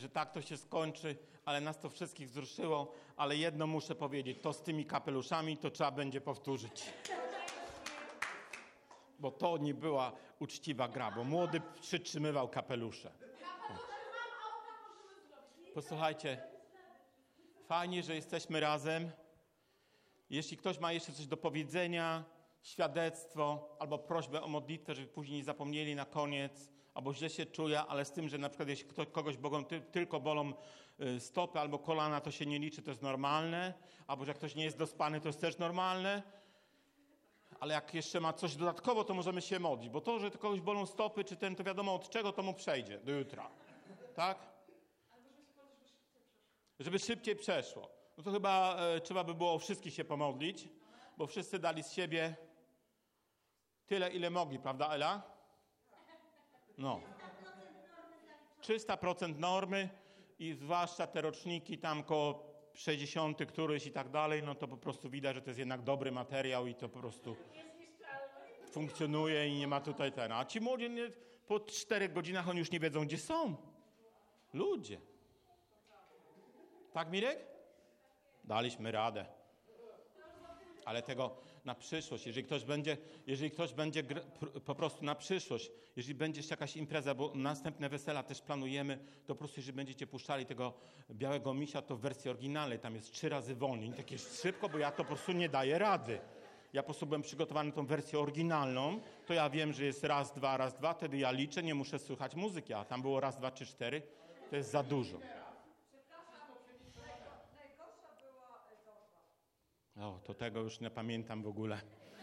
że tak to się skończy, ale nas to wszystkich wzruszyło, ale jedno muszę powiedzieć, to z tymi kapeluszami to trzeba będzie powtórzyć. Bo to nie była uczciwa gra, bo młody przytrzymywał kapelusze. Posłuchajcie, fajnie, że jesteśmy razem. Jeśli ktoś ma jeszcze coś do powiedzenia, świadectwo albo prośbę o modlitwę, żeby później nie zapomnieli na koniec, albo źle się czuje, ale z tym, że na przykład jeśli kogoś tylko bolą stopy albo kolana, to się nie liczy, to jest normalne, albo że jak ktoś nie jest dospany, to jest też normalne, ale jak jeszcze ma coś dodatkowo, to możemy się modlić, bo to, że kogoś bolą stopy, czy ten, to wiadomo od czego, to mu przejdzie do jutra, tak? Żeby szybciej przeszło. No to chyba trzeba by było o wszystkich się pomodlić, bo wszyscy dali z siebie tyle, ile mogli, prawda, Ela? No. 300% normy i zwłaszcza te roczniki tam koło 60 któryś i tak dalej, no to po prostu widać, że to jest jednak dobry materiał i to po prostu funkcjonuje i nie ma tutaj ten. A ci młodzi po 4 godzinach oni już nie wiedzą, gdzie są. Ludzie. Tak, Mirek? Daliśmy radę. Ale tego na przyszłość, jeżeli ktoś będzie po prostu na przyszłość, jeżeli będzie jeszcze jakaś impreza, bo następne wesela też planujemy, to po prostu jeżeli będziecie puszczali tego białego misia, to w wersji oryginalnej tam jest 3 razy wolniej. Nie takie szybko, bo ja to po prostu nie daję rady. Ja po prostu byłem przygotowany tą wersję oryginalną, to ja wiem, że jest raz, dwa, wtedy ja liczę, nie muszę słuchać muzyki, a tam było raz, 2, 3, 4, to jest za dużo. O, to tego już nie pamiętam w ogóle.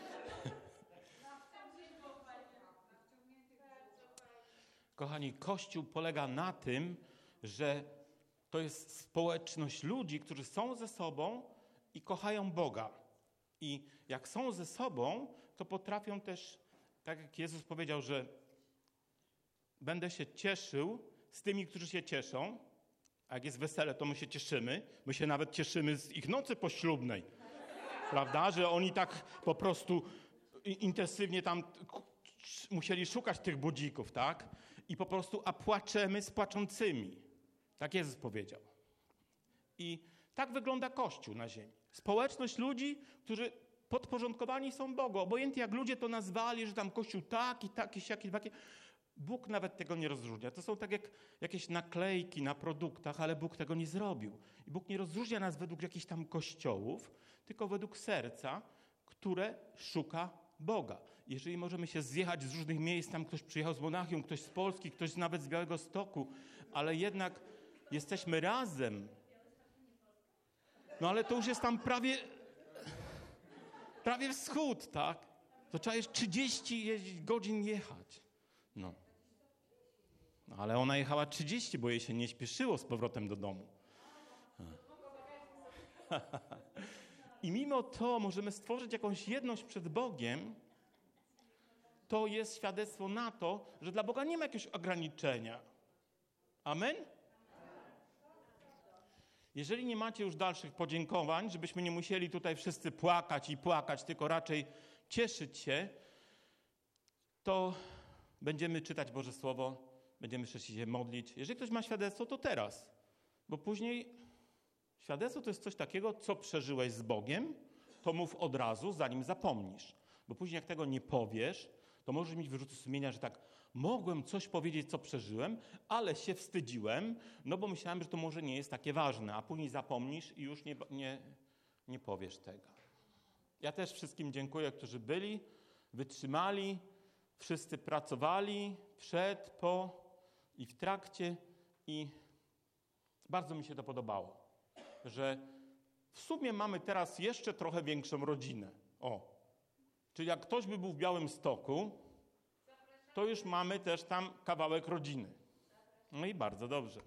Kochani, Kościół polega na tym, że to jest społeczność ludzi, którzy są ze sobą i kochają Boga. I jak są ze sobą, to potrafią też, tak jak Jezus powiedział, że będę się cieszył z tymi, którzy się cieszą, a jak jest wesele, to my się cieszymy. My się nawet cieszymy z ich nocy poślubnej. Prawda? Że oni tak po prostu intensywnie tam musieli szukać tych budzików, tak? I po prostu, a płaczemy z płaczącymi. Tak Jezus powiedział. I tak wygląda Kościół na ziemi. Społeczność ludzi, którzy podporządkowani są Bogu. Obojętnie jak ludzie to nazwali, że tam Kościół taki, siaki. Bóg nawet tego nie rozróżnia. To są tak jak jakieś naklejki na produktach, ale Bóg tego nie zrobił. I Bóg nie rozróżnia nas według jakichś tam kościołów, tylko według serca, które szuka Boga. Jeżeli możemy się zjechać z różnych miejsc, tam ktoś przyjechał z Monachium, ktoś z Polski, ktoś nawet z Białegostoku, ale jednak jesteśmy razem. No ale to już jest tam prawie wschód, tak? To trzeba jeszcze 30 godzin jechać. No. Ale ona jechała 30, bo jej się nie śpieszyło z powrotem do domu. I mimo to możemy stworzyć jakąś jedność przed Bogiem. To jest świadectwo na to, że dla Boga nie ma jakiegoś ograniczenia. Amen? Jeżeli nie macie już dalszych podziękowań, żebyśmy nie musieli tutaj wszyscy płakać, tylko raczej cieszyć się, to będziemy czytać Boże Słowo, będziemy się modlić. Jeżeli ktoś ma świadectwo, to teraz. Bo później świadectwo to jest coś takiego, co przeżyłeś z Bogiem, to mów od razu, zanim zapomnisz. Bo później jak tego nie powiesz, to możesz mieć wyrzuty sumienia, że tak, mogłem coś powiedzieć, co przeżyłem, ale się wstydziłem, no bo myślałem, że to może nie jest takie ważne, a później zapomnisz i już nie powiesz tego. Ja też wszystkim dziękuję, którzy byli, wytrzymali, wszyscy pracowali przed, po i w trakcie i bardzo mi się to podobało, że w sumie mamy teraz jeszcze trochę większą rodzinę. Czyli jak ktoś by był w Białymstoku, to już mamy też tam kawałek rodziny. No i bardzo dobrze.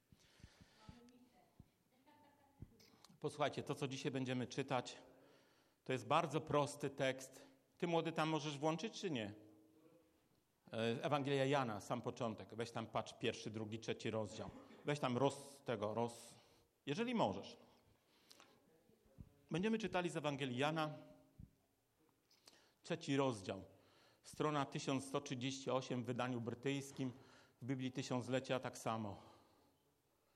Posłuchajcie, to co dzisiaj będziemy czytać, to jest bardzo prosty tekst. Ty młody tam możesz włączyć czy nie? Ewangelia Jana, sam początek. Weź tam patrz 1., 2., 3 rozdział. Weź tam jeżeli możesz. Będziemy czytali z Ewangelii Jana 3 rozdział. Strona 1138 w wydaniu brytyjskim, w Biblii Tysiąclecia tak samo.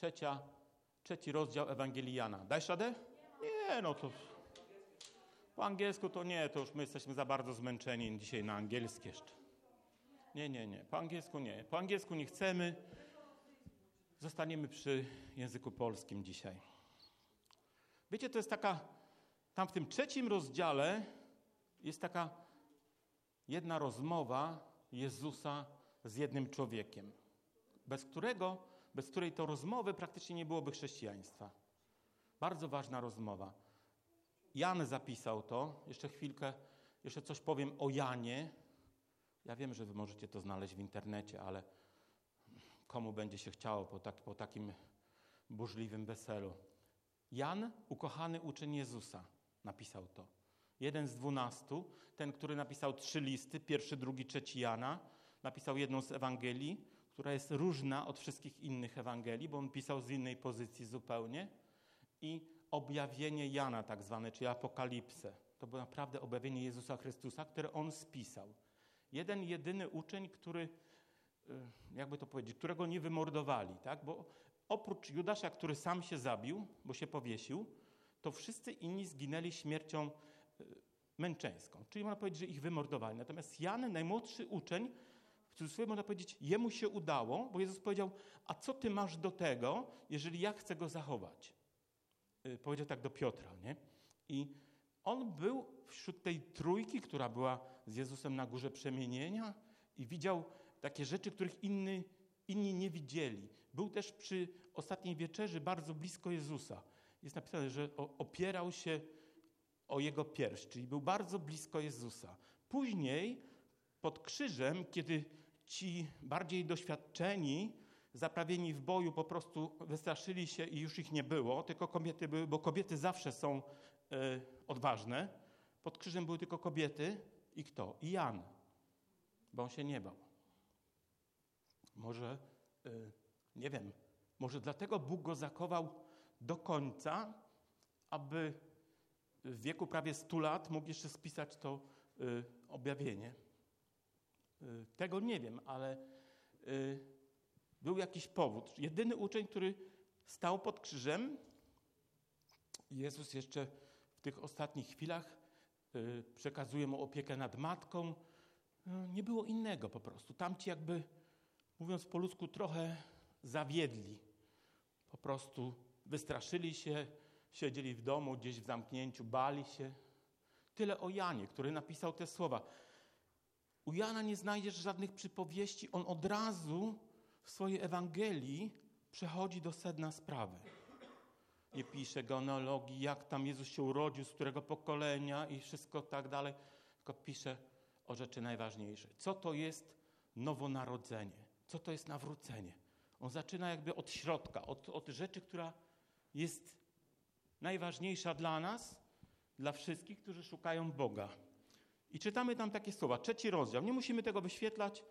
trzeci rozdział Ewangelii Jana. Dajesz radę? Nie, no to po angielsku to nie, to już my jesteśmy za bardzo zmęczeni dzisiaj na angielski jeszcze. Nie, po angielsku nie. Po angielsku nie chcemy. Zostaniemy przy języku polskim dzisiaj. Wiecie, to jest tam w tym 3 rozdziale jest taka jedna rozmowa Jezusa z jednym człowiekiem, bez której to rozmowy praktycznie nie byłoby chrześcijaństwa. Bardzo ważna rozmowa. Jan zapisał to. Jeszcze chwilkę, jeszcze coś powiem o Janie. Ja wiem, że wy możecie to znaleźć w internecie, ale komu będzie się chciało po takim burzliwym weselu. Jan, ukochany uczeń Jezusa, napisał to. 1 z 12, ten, który napisał 3 listy, 1, 2, 3 Jana, napisał jedną z Ewangelii, która jest różna od wszystkich innych Ewangelii, bo on pisał z innej pozycji zupełnie. I objawienie Jana tak zwane, czyli Apokalipsę. To było naprawdę objawienie Jezusa Chrystusa, które on spisał. Jeden, jedyny uczeń, który, jakby to powiedzieć, którego nie wymordowali, tak? Bo oprócz Judasza, który sam się zabił, bo się powiesił, to wszyscy inni zginęli śmiercią męczeńską. Czyli można powiedzieć, że ich wymordowali. Natomiast Jan, najmłodszy uczeń, w cudzysłowie można powiedzieć, jemu się udało, bo Jezus powiedział, a co ty masz do tego, jeżeli ja chcę go zachować? Powiedział tak do Piotra, nie? I on był wśród tej trójki, która była z Jezusem na Górze Przemienienia i widział takie rzeczy, których inni nie widzieli. Był też przy ostatniej wieczerzy bardzo blisko Jezusa. Jest napisane, że opierał się o jego pierś, czyli był bardzo blisko Jezusa. Później pod krzyżem, kiedy ci bardziej doświadczeni, zaprawieni w boju po prostu wystraszyli się i już ich nie było, tylko kobiety były, bo kobiety zawsze są odważne. Pod krzyżem były tylko kobiety i kto? I Jan, bo on się nie bał. Może, nie wiem, może dlatego Bóg go zachował do końca, aby w wieku prawie 100 lat mógł jeszcze spisać to objawienie. Tego nie wiem, ale był jakiś powód. Jedyny uczeń, który stał pod krzyżem, Jezus jeszcze w tych ostatnich chwilach przekazuje mu opiekę nad matką. Nie było innego po prostu. Tamci jakby, mówiąc po ludzku, trochę zawiedli. Po prostu wystraszyli się, siedzieli w domu, gdzieś w zamknięciu, bali się. Tyle o Janie, który napisał te słowa. U Jana nie znajdziesz żadnych przypowieści. On od razu w swojej Ewangelii przechodzi do sedna sprawy. Nie pisze genealogii, jak tam Jezus się urodził, z którego pokolenia i wszystko tak dalej, tylko pisze o rzeczy najważniejsze. Co to jest nowonarodzenie? Co to jest nawrócenie? On zaczyna jakby od środka, od rzeczy, która jest najważniejsza dla nas, dla wszystkich, którzy szukają Boga. I czytamy tam takie słowa. 3 rozdział. Nie musimy tego wyświetlać.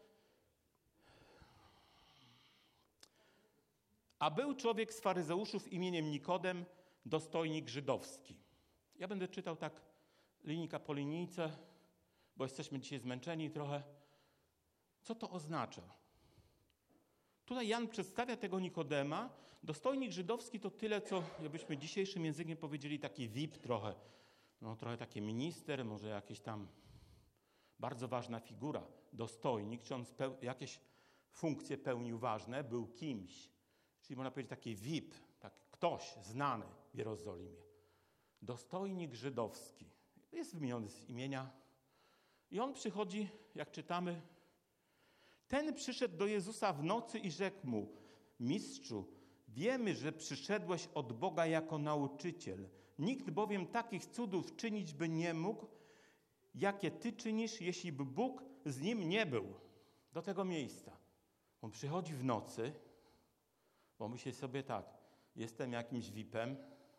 A był człowiek z faryzeuszów imieniem Nikodem, dostojnik żydowski. Ja będę czytał tak linijka po linijce, bo jesteśmy dzisiaj zmęczeni trochę. Co to oznacza? Tutaj Jan przedstawia tego Nikodema. Dostojnik żydowski to tyle, co jakbyśmy dzisiejszym językiem powiedzieli, taki VIP trochę. No, trochę taki minister, może jakiś tam bardzo ważna figura. Dostojnik, czy on jakieś funkcje pełnił ważne, był kimś. Czyli można powiedzieć taki VIP, tak ktoś znany w Jerozolimie. Dostojnik żydowski. Jest wymieniony z imienia. I on przychodzi, jak czytamy, ten przyszedł do Jezusa w nocy i rzekł mu, mistrzu, wiemy, że przyszedłeś od Boga jako nauczyciel. Nikt bowiem takich cudów czynić by nie mógł, jakie ty czynisz, jeśli by Bóg z nim nie był. Do tego miejsca. On przychodzi w nocy, bo myśli sobie tak, jestem jakimś VIP-em,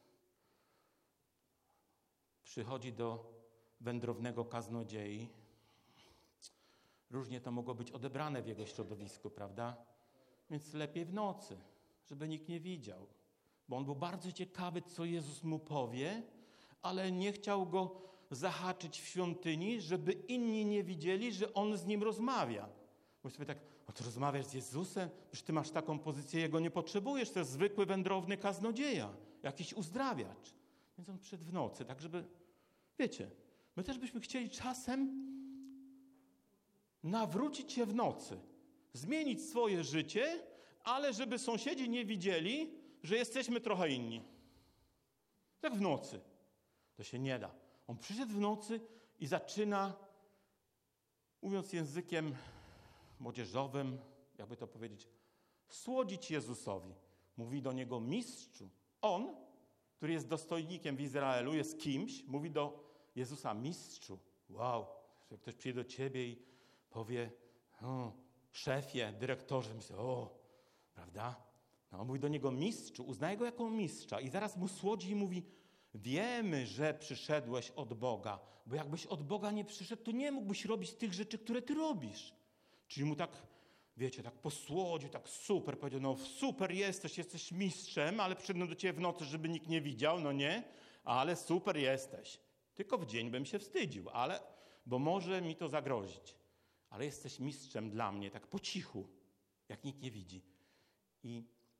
przychodzi do wędrownego kaznodziei. Różnie to mogło być odebrane w jego środowisku, prawda? Więc lepiej w nocy, żeby nikt nie widział. Bo on był bardzo ciekawy, co Jezus mu powie, ale nie chciał go zahaczyć w świątyni, żeby inni nie widzieli, że on z nim rozmawia. Bo sobie tak, no to rozmawiasz z Jezusem? Przecież ty masz taką pozycję, Jego nie potrzebujesz. To jest zwykły, wędrowny kaznodzieja, jakiś uzdrawiacz. Więc on przyszedł w nocy, tak żeby, wiecie, my też byśmy chcieli czasem nawrócić się w nocy, zmienić swoje życie, ale żeby sąsiedzi nie widzieli, że jesteśmy trochę inni. Tak w nocy. To się nie da. On przyszedł w nocy i zaczyna, mówiąc językiem młodzieżowym, jakby to powiedzieć, słodzić Jezusowi. Mówi do Niego mistrzu. On, który jest dostojnikiem w Izraelu, jest kimś, mówi do Jezusa mistrzu. Wow, że ktoś przyjdzie do Ciebie i powie, szefie, dyrektorze, myślę, prawda? No, mówi do Niego mistrzu, uznaje Go jako mistrza i zaraz mu słodzi i mówi, wiemy, że przyszedłeś od Boga, bo jakbyś od Boga nie przyszedł, to nie mógłbyś robić tych rzeczy, które Ty robisz. Czyli mu tak, wiecie, tak posłodził, tak super, powiedział, no super jesteś mistrzem, ale przyszedłem do Ciebie w nocy, żeby nikt nie widział, no nie, ale super jesteś. Tylko w dzień bym się wstydził, bo może mi to zagrozić. Ale jesteś mistrzem dla mnie, tak po cichu, jak nikt nie widzi. I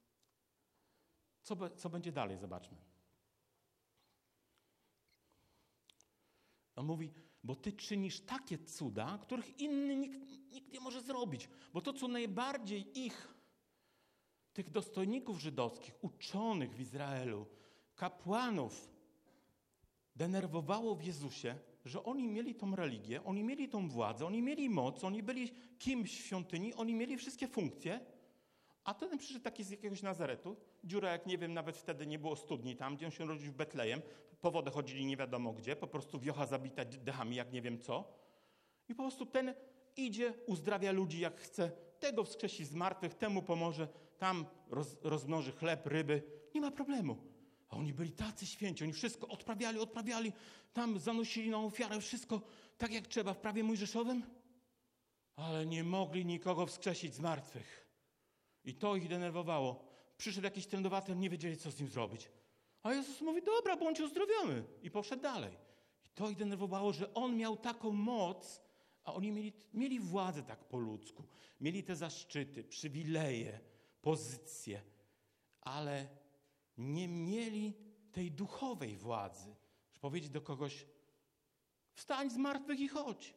co będzie dalej? Zobaczmy. On mówi, bo Ty czynisz takie cuda, których inny nikt nie może zrobić. Bo to, co najbardziej tych dostojników żydowskich, uczonych w Izraelu, kapłanów, denerwowało w Jezusie, że oni mieli tą religię, oni mieli tą władzę, oni mieli moc, oni byli kimś w świątyni, oni mieli wszystkie funkcje, a ten przyszedł taki z jakiegoś Nazaretu, dziura jak nie wiem, nawet wtedy nie było studni tam, gdzie on się rodził w Betlejem, po wodę chodzili nie wiadomo gdzie, po prostu wiocha zabita dechami jak nie wiem co i po prostu ten idzie, uzdrawia ludzi jak chce, tego wskrzesi z martwych, temu pomoże, tam rozmnoży chleb, ryby, nie ma problemu. A oni byli tacy święci, oni wszystko odprawiali, tam zanosili na ofiarę, wszystko tak jak trzeba w prawie mojżeszowym, ale nie mogli nikogo wskrzesić z martwych. I to ich denerwowało. Przyszedł jakiś trędowaty, nie wiedzieli, co z nim zrobić. A Jezus mówi, dobra, bądź uzdrowiony. I poszedł dalej. I to ich denerwowało, że On miał taką moc, a oni mieli władzę tak po ludzku. Mieli te zaszczyty, przywileje, pozycje, ale nie mieli tej duchowej władzy. Że powiedzieć do kogoś, wstań z martwych i chodź.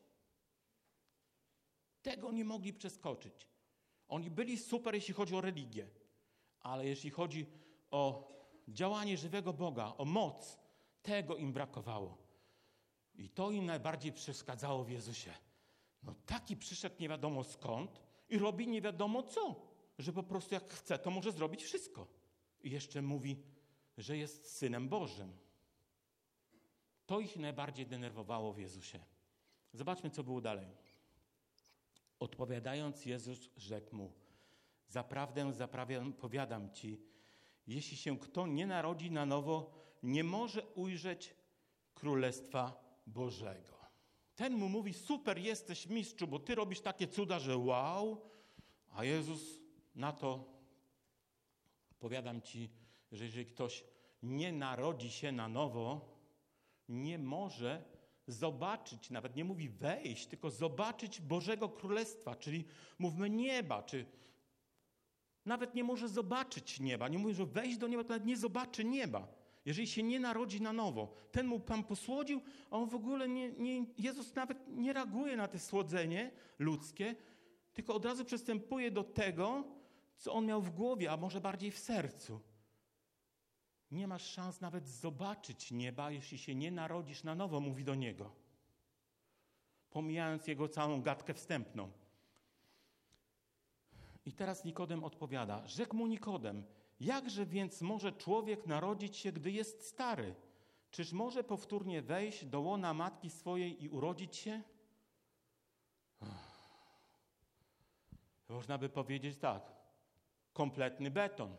Tego nie mogli przeskoczyć. Oni byli super, jeśli chodzi o religię, ale jeśli chodzi o działanie żywego Boga, o moc, tego im brakowało. I to im najbardziej przeszkadzało w Jezusie. No taki przyszedł nie wiadomo skąd i robi nie wiadomo co, że po prostu jak chce, to może zrobić wszystko. I jeszcze mówi, że jest Synem Bożym. To ich najbardziej denerwowało w Jezusie. Zobaczmy, co było dalej. Odpowiadając, Jezus rzekł mu, zaprawdę powiadam ci, jeśli się kto nie narodzi na nowo, nie może ujrzeć Królestwa Bożego. Ten mu mówi, super jesteś mistrzu, bo ty robisz takie cuda, że wow, a Jezus na to, powiadam ci, że jeżeli ktoś nie narodzi się na nowo, nie może zobaczyć, nawet nie mówi wejść, tylko zobaczyć Bożego Królestwa, czyli mówmy nieba, czy nawet nie może zobaczyć nieba. Nie mówi, że wejść do nieba, to nawet nie zobaczy nieba. Jeżeli się nie narodzi na nowo. Ten mu Pan posłodził, a on w ogóle Jezus nawet nie reaguje na to słodzenie ludzkie, tylko od razu przystępuje do tego, co on miał w głowie, a może bardziej w sercu. Nie masz szans nawet zobaczyć nieba, jeśli się nie narodzisz na nowo, mówi do niego. Pomijając jego całą gadkę wstępną. I teraz Nikodem odpowiada. Rzekł mu Nikodem, jakże więc może człowiek narodzić się, gdy jest stary? Czyż może powtórnie wejść do łona matki swojej i urodzić się? Można by powiedzieć tak. Kompletny beton.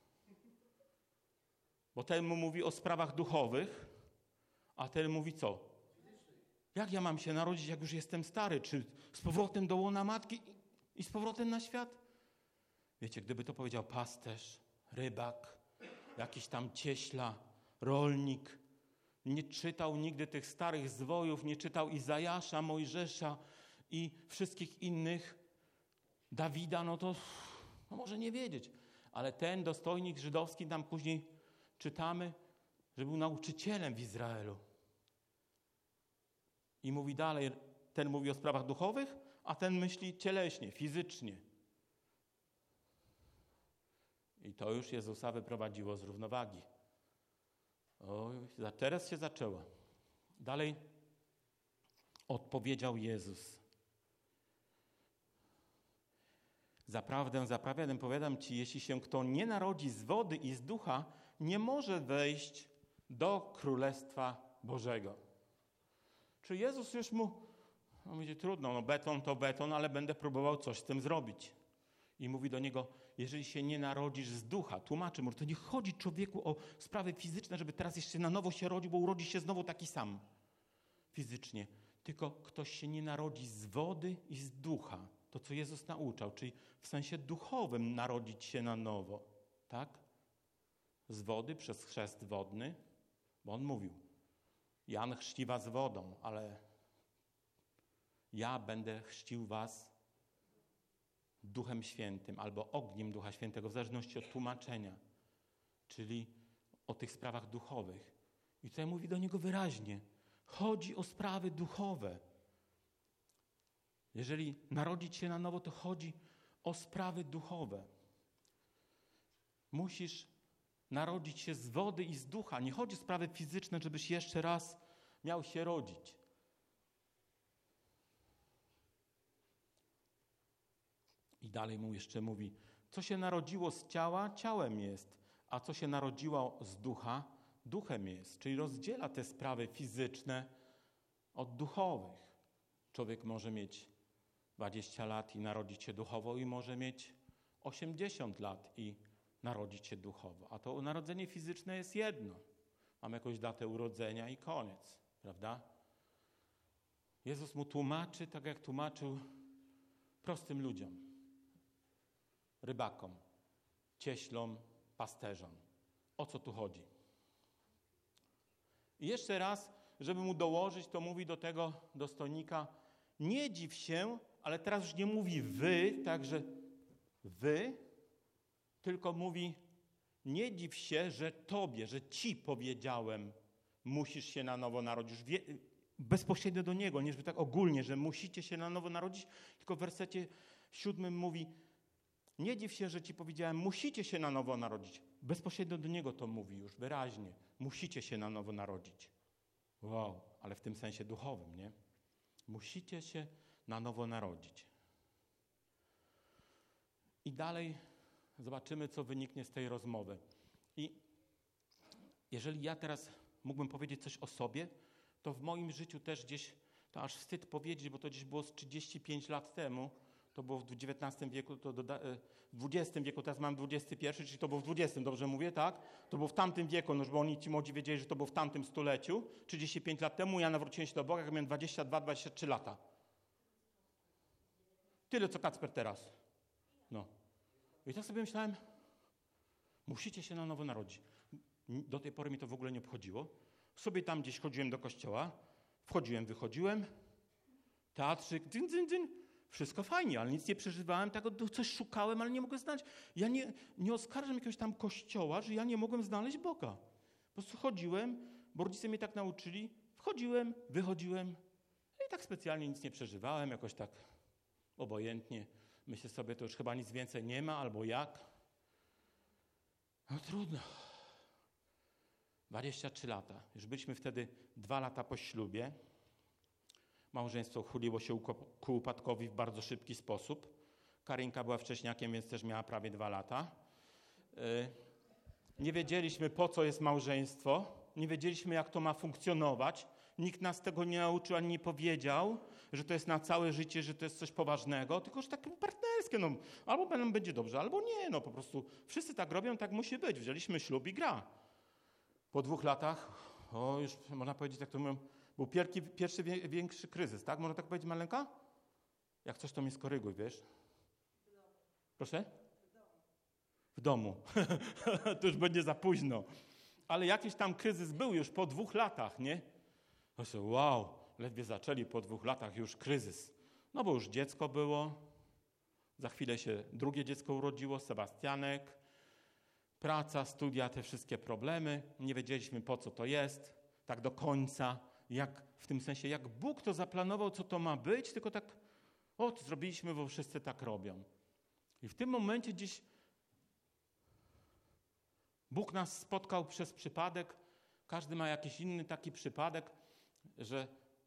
Bo ten mu mówi o sprawach duchowych, a ten mówi co? Jak ja mam się narodzić, jak już jestem stary? Czy z powrotem do łona matki i z powrotem na świat? Wiecie, gdyby to powiedział pasterz, rybak, jakiś tam cieśla, rolnik, nie czytał nigdy tych starych zwojów, nie czytał Izajasza, Mojżesza i wszystkich innych, Dawida, no to może nie wiedzieć. Ale ten dostojnik żydowski, tam później czytamy, że był nauczycielem w Izraelu. I mówi dalej, ten mówi o sprawach duchowych, a ten myśli cieleśnie, fizycznie. I to już Jezusa wyprowadziło z równowagi. Teraz się zaczęło. Dalej odpowiedział Jezus. Zaprawdę, zaprawdę, powiadam ci, jeśli się kto nie narodzi z wody i z ducha, nie może wejść do Królestwa Bożego. Czy Jezus już mu, będzie trudno, beton to beton, ale będę próbował coś z tym zrobić. I mówi do niego, jeżeli się nie narodzisz z ducha, tłumaczy mu, to nie chodzi człowieku o sprawy fizyczne, żeby teraz jeszcze na nowo się rodził, bo urodzi się znowu taki sam fizycznie. Tylko ktoś się nie narodzi z wody i z ducha. To, co Jezus nauczał, czyli w sensie duchowym narodzić się na nowo. Tak? Z wody przez chrzest wodny, bo on mówił, Jan chrzci was wodą, ale ja będę chrzcił was Duchem Świętym albo ogniem Ducha Świętego, w zależności od tłumaczenia, czyli o tych sprawach duchowych. I tutaj mówi do niego wyraźnie, chodzi o sprawy duchowe. Jeżeli narodzić się na nowo, to chodzi o sprawy duchowe. Musisz narodzić się z wody i z ducha. Nie chodzi o sprawy fizyczne, żebyś jeszcze raz miał się rodzić. I dalej mu jeszcze mówi, co się narodziło z ciała, ciałem jest, a co się narodziło z ducha, duchem jest. Czyli rozdziela te sprawy fizyczne od duchowych. Człowiek może mieć 20 lat i narodzić się duchowo i może mieć 80 lat i narodzić się duchowo. A to narodzenie fizyczne jest jedno. Mamy jakąś datę urodzenia i koniec, prawda? Jezus mu tłumaczy, tak jak tłumaczył prostym ludziom. Rybakom, cieślom, pasterzom. O co tu chodzi? I jeszcze raz, żeby mu dołożyć, to mówi do tego dostojnika, nie dziw się, ale teraz już nie mówi wy, także wy, tylko mówi, nie dziw się, że tobie, że ci powiedziałem, musisz się na nowo narodzić. Już bezpośrednio do niego, nie żeby tak ogólnie, że musicie się na nowo narodzić, tylko w wersecie 7 mówi, nie dziw się, że ci powiedziałem, musicie się na nowo narodzić. Bezpośrednio do niego to mówi już wyraźnie. Musicie się na nowo narodzić. Wow, ale w tym sensie duchowym, nie? Musicie się na nowo narodzić. I dalej zobaczymy, co wyniknie z tej rozmowy. I jeżeli ja teraz mógłbym powiedzieć coś o sobie, to w moim życiu też gdzieś, to aż wstyd powiedzieć, bo to gdzieś było z 35 lat temu, to było w XIX wieku, w XX wieku, teraz mam XXI, czyli to było w XX, dobrze mówię, tak? To było w tamtym wieku, no, bo oni ci młodzi wiedzieli, że to było w tamtym stuleciu, 35 lat temu, ja nawróciłem się do Boga, jak miałem 22-23 lata. Tyle, co Kacper teraz. No. I tak sobie myślałem, musicie się na nowo narodzić. Do tej pory mi to w ogóle nie obchodziło. Sobie tam gdzieś chodziłem do kościoła, wchodziłem, wychodziłem, teatrzyk, dzyn. Wszystko fajnie, ale nic nie przeżywałem, tak coś szukałem, ale nie mogłem znaleźć. Ja nie oskarżam jakiegoś tam kościoła, że ja nie mogłem znaleźć Boga. Po prostu chodziłem, bo rodzice mnie tak nauczyli, wchodziłem, wychodziłem i tak specjalnie nic nie przeżywałem, jakoś tak obojętnie. Myślę sobie, to już chyba nic więcej nie ma, albo jak. No trudno. 23 lata. Już byliśmy wtedy 2 lata po ślubie. Małżeństwo chyliło się ku upadkowi w bardzo szybki sposób. Karinka była wcześniakiem, więc też miała prawie 2 lata. Nie wiedzieliśmy, po co jest małżeństwo. Nie wiedzieliśmy, jak to ma funkcjonować. Nikt nas tego nie nauczył, ani nie powiedział, że to jest na całe życie, że to jest coś poważnego, tylko że takie partnerskie. No, albo nam będzie dobrze, albo nie. No po prostu wszyscy tak robią, tak musi być. Wzięliśmy ślub i gra. Po 2 latach, już można powiedzieć, jak to mówią, był pierwszy większy kryzys, tak? Można tak powiedzieć, Malenka? Jak coś, to mnie skoryguj, wiesz? Proszę? W domu. To już będzie za późno. Ale jakiś tam kryzys był już po 2 latach, nie? Myślę, wow, ledwie zaczęli po 2 latach już kryzys. No bo już dziecko było, Za chwilę się drugie dziecko urodziło, Sebastianek. Praca, studia, te wszystkie problemy. Nie wiedzieliśmy, po co to jest, tak do końca. W tym sensie, jak Bóg to zaplanował, co to ma być, tylko tak, to zrobiliśmy, bo wszyscy tak robią. I w tym momencie gdzieś Bóg nas spotkał przez przypadek. Każdy ma jakiś inny taki przypadek, że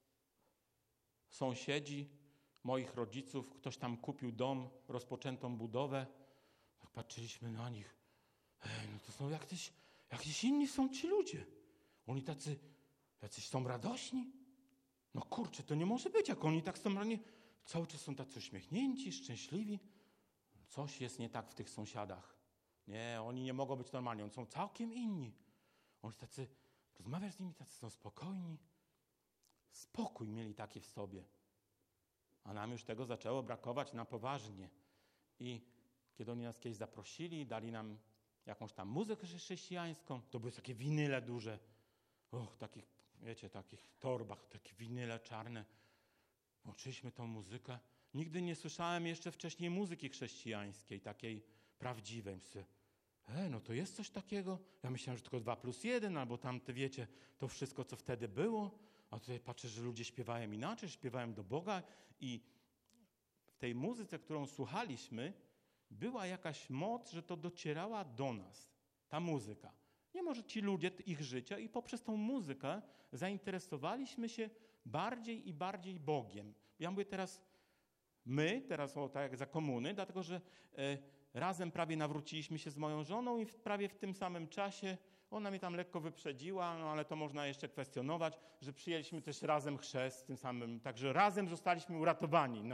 sąsiedzi moich rodziców, ktoś tam kupił dom, rozpoczętą budowę. Tak patrzyliśmy na nich. No to są jacyś inni są ci ludzie. Oni jacyś są radośni. No kurczę, to nie może być, jak oni tak są cały czas są tacy uśmiechnięci, szczęśliwi. Coś jest nie tak w tych sąsiadach. Nie, oni nie mogą być normalni, oni są całkiem inni. Oni tacy, rozmawiasz z nimi, tacy są spokojni. Spokój mieli taki w sobie. A nam już tego zaczęło brakować na poważnie. I kiedy oni nas kiedyś zaprosili, dali nam jakąś tam muzykę chrześcijańską, to były takie winyle duże. Takich, wiecie, takich torbach, takie winyle czarne. Włączyliśmy tą muzykę. Nigdy nie słyszałem jeszcze wcześniej muzyki chrześcijańskiej, takiej prawdziwej. Myślę, no to jest coś takiego. Ja myślałem, że tylko 2+1, albo tamte, wiecie, to wszystko, co wtedy było. A tutaj patrzę, że ludzie śpiewają inaczej, śpiewają do Boga i w tej muzyce, którą słuchaliśmy, była jakaś moc, że to docierała do nas, ta muzyka. Nie może ci ludzie, ich życia i poprzez tą muzykę zainteresowaliśmy się bardziej i bardziej Bogiem. Ja mówię teraz tak jak za komuny, dlatego że razem prawie nawróciliśmy się z moją żoną i prawie w tym samym czasie ona mnie tam lekko wyprzedziła, ale to można jeszcze kwestionować, że przyjęliśmy też razem chrzest w tym samym, także razem zostaliśmy uratowani.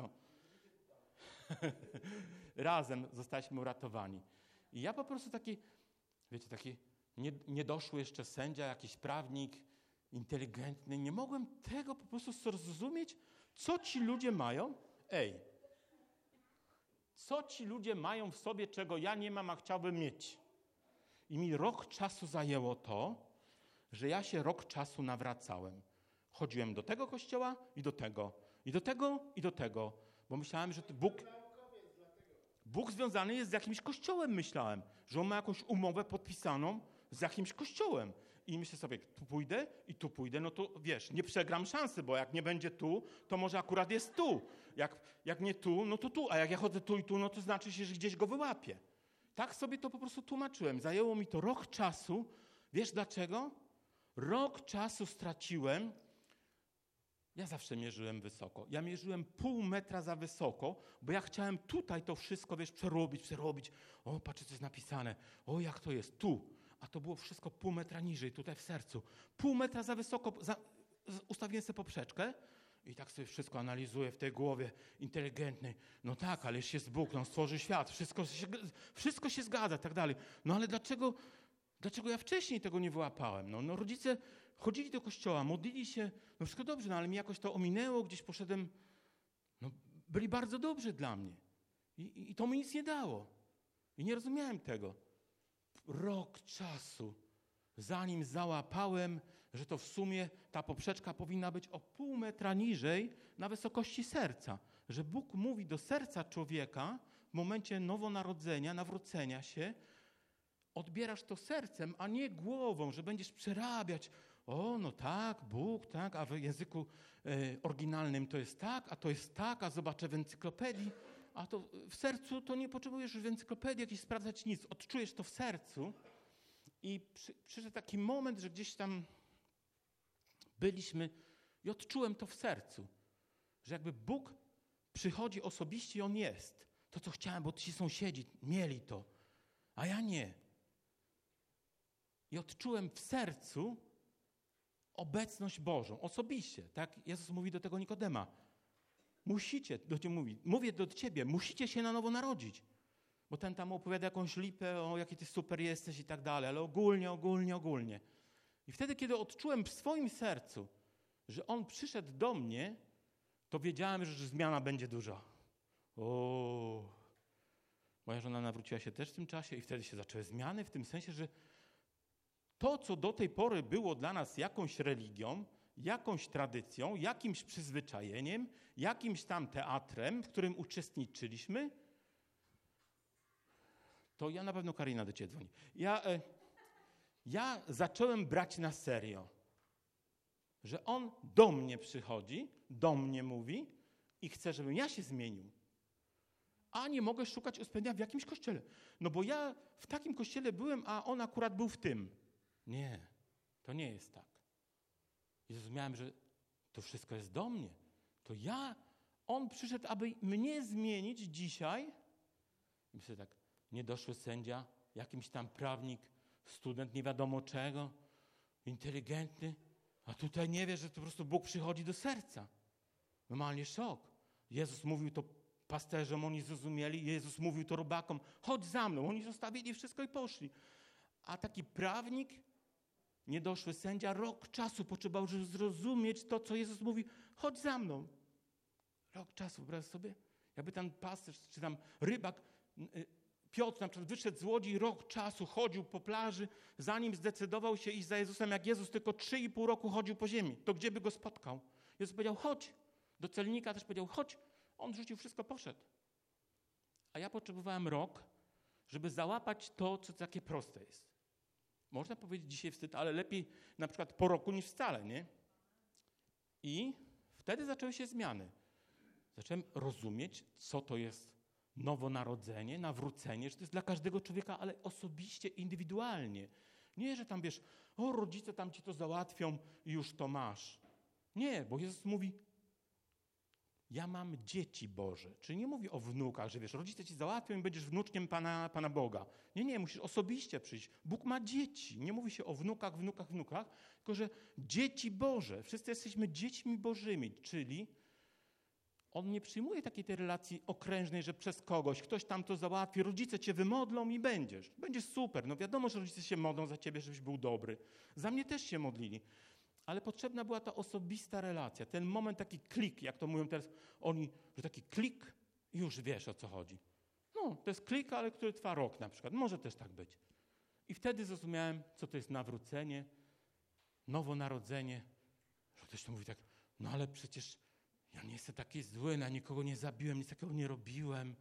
Razem zostaliśmy uratowani. I ja po prostu taki niedoszły jeszcze sędzia, jakiś prawnik, inteligentny, nie mogłem tego po prostu zrozumieć, co ci ludzie mają. Co ci ludzie mają w sobie, czego ja nie mam, a chciałbym mieć. I mi rok czasu zajęło to, że ja się rok czasu nawracałem. Chodziłem do tego kościoła i do tego, i do tego, i do tego, bo myślałem, że Bóg związany jest z jakimś kościołem, myślałem, że on ma jakąś umowę podpisaną z jakimś kościołem. I myślę sobie, tu pójdę i tu pójdę, no to wiesz, nie przegram szansy, bo jak nie będzie tu, to może akurat jest tu. Jak nie tu, no to tu, a jak ja chodzę tu i tu, no to znaczy się, że gdzieś go wyłapię. Tak sobie to po prostu tłumaczyłem. Zajęło mi to rok czasu. Wiesz dlaczego? Rok czasu straciłem. Ja zawsze mierzyłem wysoko. Ja mierzyłem 0,5 metra za wysoko, bo ja chciałem tutaj to wszystko, wiesz, przerobić. O, patrz, co jest napisane. O, jak to jest tu. A to było wszystko 0,5 metra niżej, tutaj w sercu. 0,5 metra za wysoko. Ustawiłem sobie poprzeczkę i tak sobie wszystko analizuję w tej głowie inteligentnej. No tak, ależ jest Bóg, on stworzy świat, wszystko się zgadza, tak dalej. No ale dlaczego ja wcześniej tego nie wyłapałem? No rodzice chodzili do kościoła, modlili się, no wszystko dobrze, no ale mi jakoś to ominęło, gdzieś poszedłem, no byli bardzo dobrzy dla mnie. I to mi nic nie dało. I nie rozumiałem tego. Rok czasu, zanim załapałem, że to w sumie ta poprzeczka powinna być o 0,5 metra niżej na wysokości serca. Że Bóg mówi do serca człowieka w momencie nowonarodzenia, nawrócenia się, odbierasz to sercem, a nie głową, że będziesz przerabiać. O, no tak, Bóg, tak, a w języku oryginalnym to jest tak, a to jest tak, a zobaczę w encyklopedii. A to w sercu to nie potrzebujesz w encyklopedii jakiejś sprawdzać nic. Odczujesz to w sercu. I przyszedł taki moment, że gdzieś tam byliśmy i odczułem to w sercu. Że jakby Bóg przychodzi osobiście i On jest. To, co chciałem, bo ci sąsiedzi mieli to, a ja nie. I odczułem w sercu obecność Bożą, osobiście. Tak Jezus mówi do tego Nikodema. Mówię do ciebie, musicie się na nowo narodzić. Bo ten tam opowiada jakąś lipę, o jaki ty super jesteś i tak dalej, ale ogólnie. I wtedy, kiedy odczułem w swoim sercu, że On przyszedł do mnie, to wiedziałem, że zmiana będzie duża. Moja żona nawróciła się też w tym czasie i wtedy się zaczęły zmiany, w tym sensie, że to, co do tej pory było dla nas jakąś religią, jakąś tradycją, jakimś przyzwyczajeniem, jakimś tam teatrem, w którym uczestniczyliśmy, to ja na pewno Karina do ciebie dzwoni. Ja zacząłem brać na serio, że on do mnie przychodzi, do mnie mówi i chce, żebym ja się zmienił. A nie mogę szukać uspokojenia w jakimś kościele. No bo ja w takim kościele byłem, a on akurat był w tym. Nie, to nie jest tak. I zrozumiałem, że to wszystko jest do mnie. On przyszedł, aby mnie zmienić dzisiaj. I myślę tak, niedoszły sędzia, jakimś tam prawnik, student nie wiadomo czego, inteligentny, a tutaj nie wie, że to po prostu Bóg przychodzi do serca. Normalnie szok. Jezus mówił to pasterzom, oni zrozumieli, Jezus mówił to robakom, chodź za mną. Oni zostawili wszystko i poszli. A taki prawnik, niedoszły sędzia, rok czasu potrzebował, żeby zrozumieć to, co Jezus mówi, chodź za mną. Rok czasu, wyobraź sobie, jakby ten pasterz, czy tam rybak, Piotr na przykład wyszedł z łodzi, rok czasu chodził po plaży, zanim zdecydował się iść za Jezusem, jak Jezus tylko 3,5 roku chodził po ziemi, to gdzie by go spotkał? Jezus powiedział, chodź. Do celnika też powiedział, chodź. On rzucił wszystko, poszedł. A ja potrzebowałem rok, żeby załapać to, co takie proste jest. Można powiedzieć dzisiaj wstyd, ale lepiej na przykład po roku niż wcale, nie? I wtedy zaczęły się zmiany. Zacząłem rozumieć, co to jest nowonarodzenie, nawrócenie, że to jest dla każdego człowieka, ale osobiście, indywidualnie. Nie, że tam wiesz, rodzice tam ci to załatwią i już to masz. Nie, bo Jezus mówi, ja mam dzieci Boże. Czyli nie mówi o wnukach, że wiesz, rodzice ci załatwią i będziesz wnuczkiem Pana Boga. Nie, musisz osobiście przyjść. Bóg ma dzieci. Nie mówi się o wnukach, tylko że dzieci Boże. Wszyscy jesteśmy dziećmi Bożymi, czyli On nie przyjmuje takiej tej relacji okrężnej, że przez kogoś, ktoś tam to załatwi, rodzice cię wymodlą i będziesz. Będziesz super. No wiadomo, że rodzice się modlą za ciebie, żebyś był dobry. Za mnie też się modlili. Ale potrzebna była ta osobista relacja. Ten moment, taki klik, jak to mówią teraz oni, że taki klik i już wiesz, o co chodzi. No, to jest klik, ale który trwa rok na przykład. Może też tak być. I wtedy zrozumiałem, co to jest nawrócenie, nowonarodzenie. Że ktoś tu mówi tak, no ale przecież ja nie jestem taki zły, na nikogo nie zabiłem, nic takiego nie robiłem.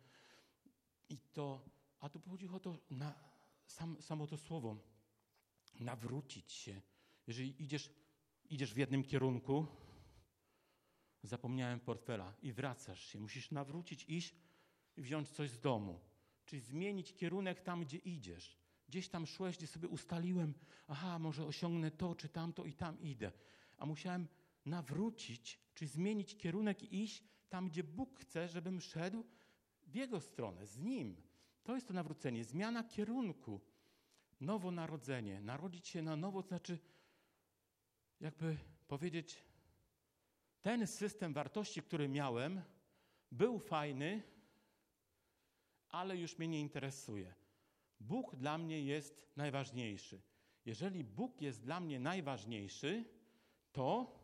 A tu chodzi o to, samo to słowo, nawrócić się. Jeżeli idziesz w jednym kierunku, zapomniałem portfela i wracasz się, musisz nawrócić, iść i wziąć coś z domu. Czyli zmienić kierunek tam, gdzie idziesz. Gdzieś tam szłeś, gdzie sobie ustaliłem, może osiągnę to czy tamto i tam idę. A musiałem nawrócić, czyli zmienić kierunek i iść tam, gdzie Bóg chce, żebym szedł w Jego stronę, z Nim. To jest to nawrócenie, zmiana kierunku, nowonarodzenie. Narodzić się na nowo, to znaczy, jakby powiedzieć, ten system wartości, który miałem, był fajny, ale już mnie nie interesuje. Bóg dla mnie jest najważniejszy. Jeżeli Bóg jest dla mnie najważniejszy, to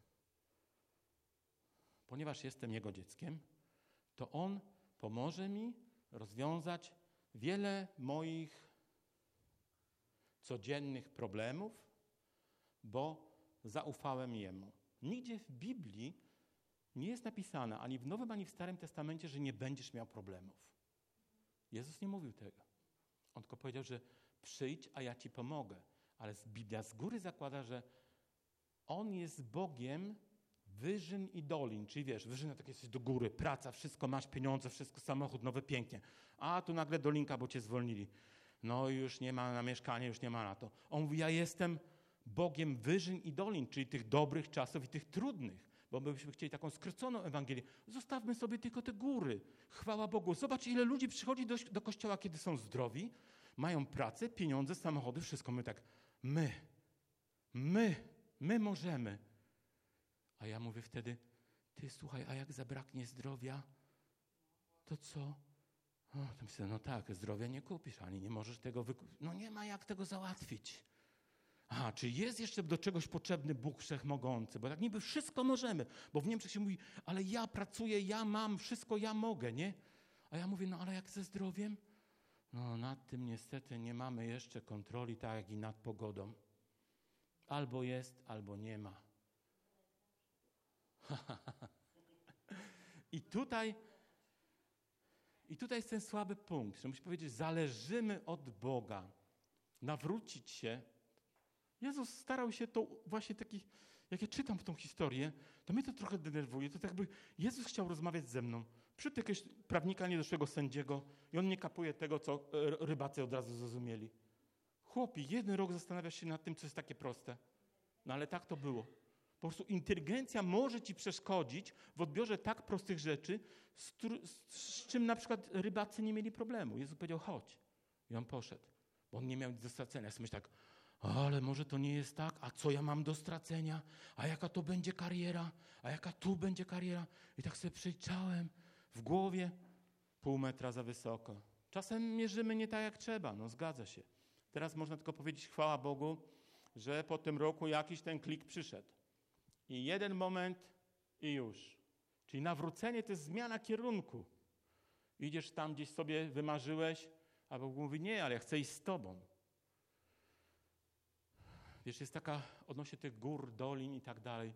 ponieważ jestem Jego dzieckiem, to On pomoże mi rozwiązać wiele moich codziennych problemów, bo zaufałem Jemu. Nigdzie w Biblii nie jest napisane, ani w Nowym, ani w Starym Testamencie, że nie będziesz miał problemów. Jezus nie mówił tego. On tylko powiedział, że przyjdź, a ja ci pomogę. Ale Biblia z góry zakłada, że On jest Bogiem wyżyn i dolin. Czyli wiesz, wyżyna tak jesteś do góry, praca, wszystko masz, pieniądze, wszystko, samochód nowy, pięknie. A tu nagle dolinka, bo cię zwolnili. No i już nie ma na mieszkanie, już nie ma na to. On mówi, ja jestem Bogiem wyżyn i dolin, czyli tych dobrych czasów i tych trudnych. Bo my byśmy chcieli taką skróconą Ewangelię. Zostawmy sobie tylko te góry. Chwała Bogu. Zobacz, ile ludzi przychodzi do kościoła, kiedy są zdrowi, mają pracę, pieniądze, samochody, wszystko. My tak, my możemy. A ja mówię wtedy, ty słuchaj, a jak zabraknie zdrowia, to co? To myślę, no tak, zdrowia nie kupisz, ani nie możesz tego wykupić. No nie ma jak tego załatwić. Czy jest jeszcze do czegoś potrzebny Bóg Wszechmogący? Bo tak niby wszystko możemy, bo w Niemczech się mówi, ale ja pracuję, ja mam, wszystko ja mogę, nie? A ja mówię, no ale jak ze zdrowiem? No nad tym niestety nie mamy jeszcze kontroli, tak jak i nad pogodą. Albo jest, albo nie ma. I I tutaj jest ten słaby punkt, że musimy powiedzieć, zależymy od Boga. Nawrócić się. Jezus starał się to właśnie taki, jak ja czytam w tą historię, to mnie to trochę denerwuje. To tak jakby Jezus chciał rozmawiać ze mną. Przyszedł jakiegoś prawnika niedoszłego sędziego i on nie kapuje tego, co rybacy od razu zrozumieli. Chłopie, 1 rok zastanawiasz się nad tym, co jest takie proste. No ale tak to było. Po prostu inteligencja może ci przeszkodzić w odbiorze tak prostych rzeczy, z czym na przykład rybacy nie mieli problemu. Jezus powiedział, chodź. I on poszedł, bo on nie miał nic do stracenia. Ja sobie myślę tak, ale może to nie jest tak, a co ja mam do stracenia? A jaka to będzie kariera? A jaka tu będzie kariera? I tak sobie przeliczałem w głowie 0,5 metra za wysoko. Czasem mierzymy nie tak jak trzeba, no zgadza się. Teraz można tylko powiedzieć chwała Bogu, że po tym roku jakiś ten klik przyszedł. I 1 moment i już. Czyli nawrócenie to jest zmiana kierunku. Idziesz tam, gdzieś sobie wymarzyłeś, a Bóg mówi, nie, ale ja chcę iść z tobą. Wiesz, jest taka, odnośnie tych gór, dolin i tak dalej.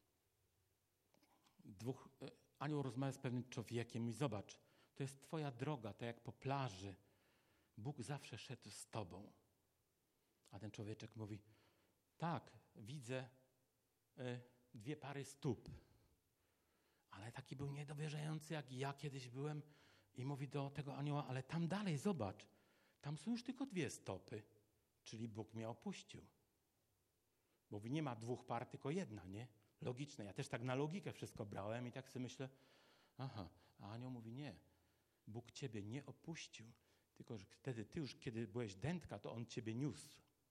Anioł rozmawia z pewnym człowiekiem i zobacz, to jest twoja droga, tak jak po plaży. Bóg zawsze szedł z tobą. A ten człowieczek mówi, tak, widzę 2 pary stóp. Ale taki był niedowierzający, jak ja kiedyś byłem i mówi do tego anioła, ale tam dalej, zobacz, tam są już tylko 2 stopy, czyli Bóg mnie opuścił. Bo nie ma 2 par, tylko 1, nie? Logiczne. Ja też tak na logikę wszystko brałem i tak sobie myślę, aha, a anioł mówi, nie, Bóg ciebie nie opuścił, tylko że wtedy ty już, kiedy byłeś dętka, to On ciebie niósł.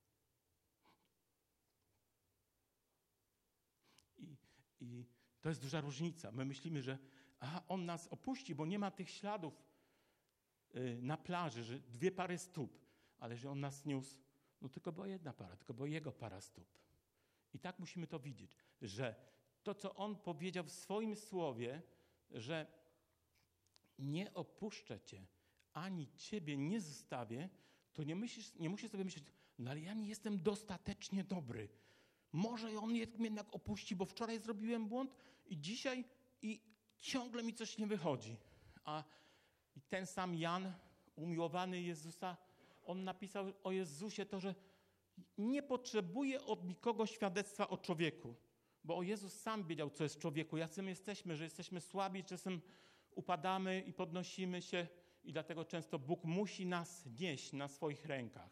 I to jest duża różnica. My myślimy, że On nas opuści, bo nie ma tych śladów na plaży, że 2 pary stóp, ale że On nas niósł, no tylko była 1 para, tylko była Jego para stóp. I tak musimy to widzieć, że to, co On powiedział w swoim słowie, że nie opuszczę cię, ani ciebie nie zostawię, to nie musisz sobie myśleć, no ale ja nie jestem dostatecznie dobry. Może On mnie jednak opuści, bo wczoraj zrobiłem błąd i dzisiaj i ciągle mi coś nie wychodzi. A ten sam Jan, umiłowany Jezusa, on napisał o Jezusie to, że nie potrzebuje od nikogo świadectwa o człowieku. Bo Jezus sam wiedział, co jest w człowieku, jacy jesteśmy, że jesteśmy słabi, czasem upadamy i podnosimy się i dlatego często Bóg musi nas nieść na swoich rękach.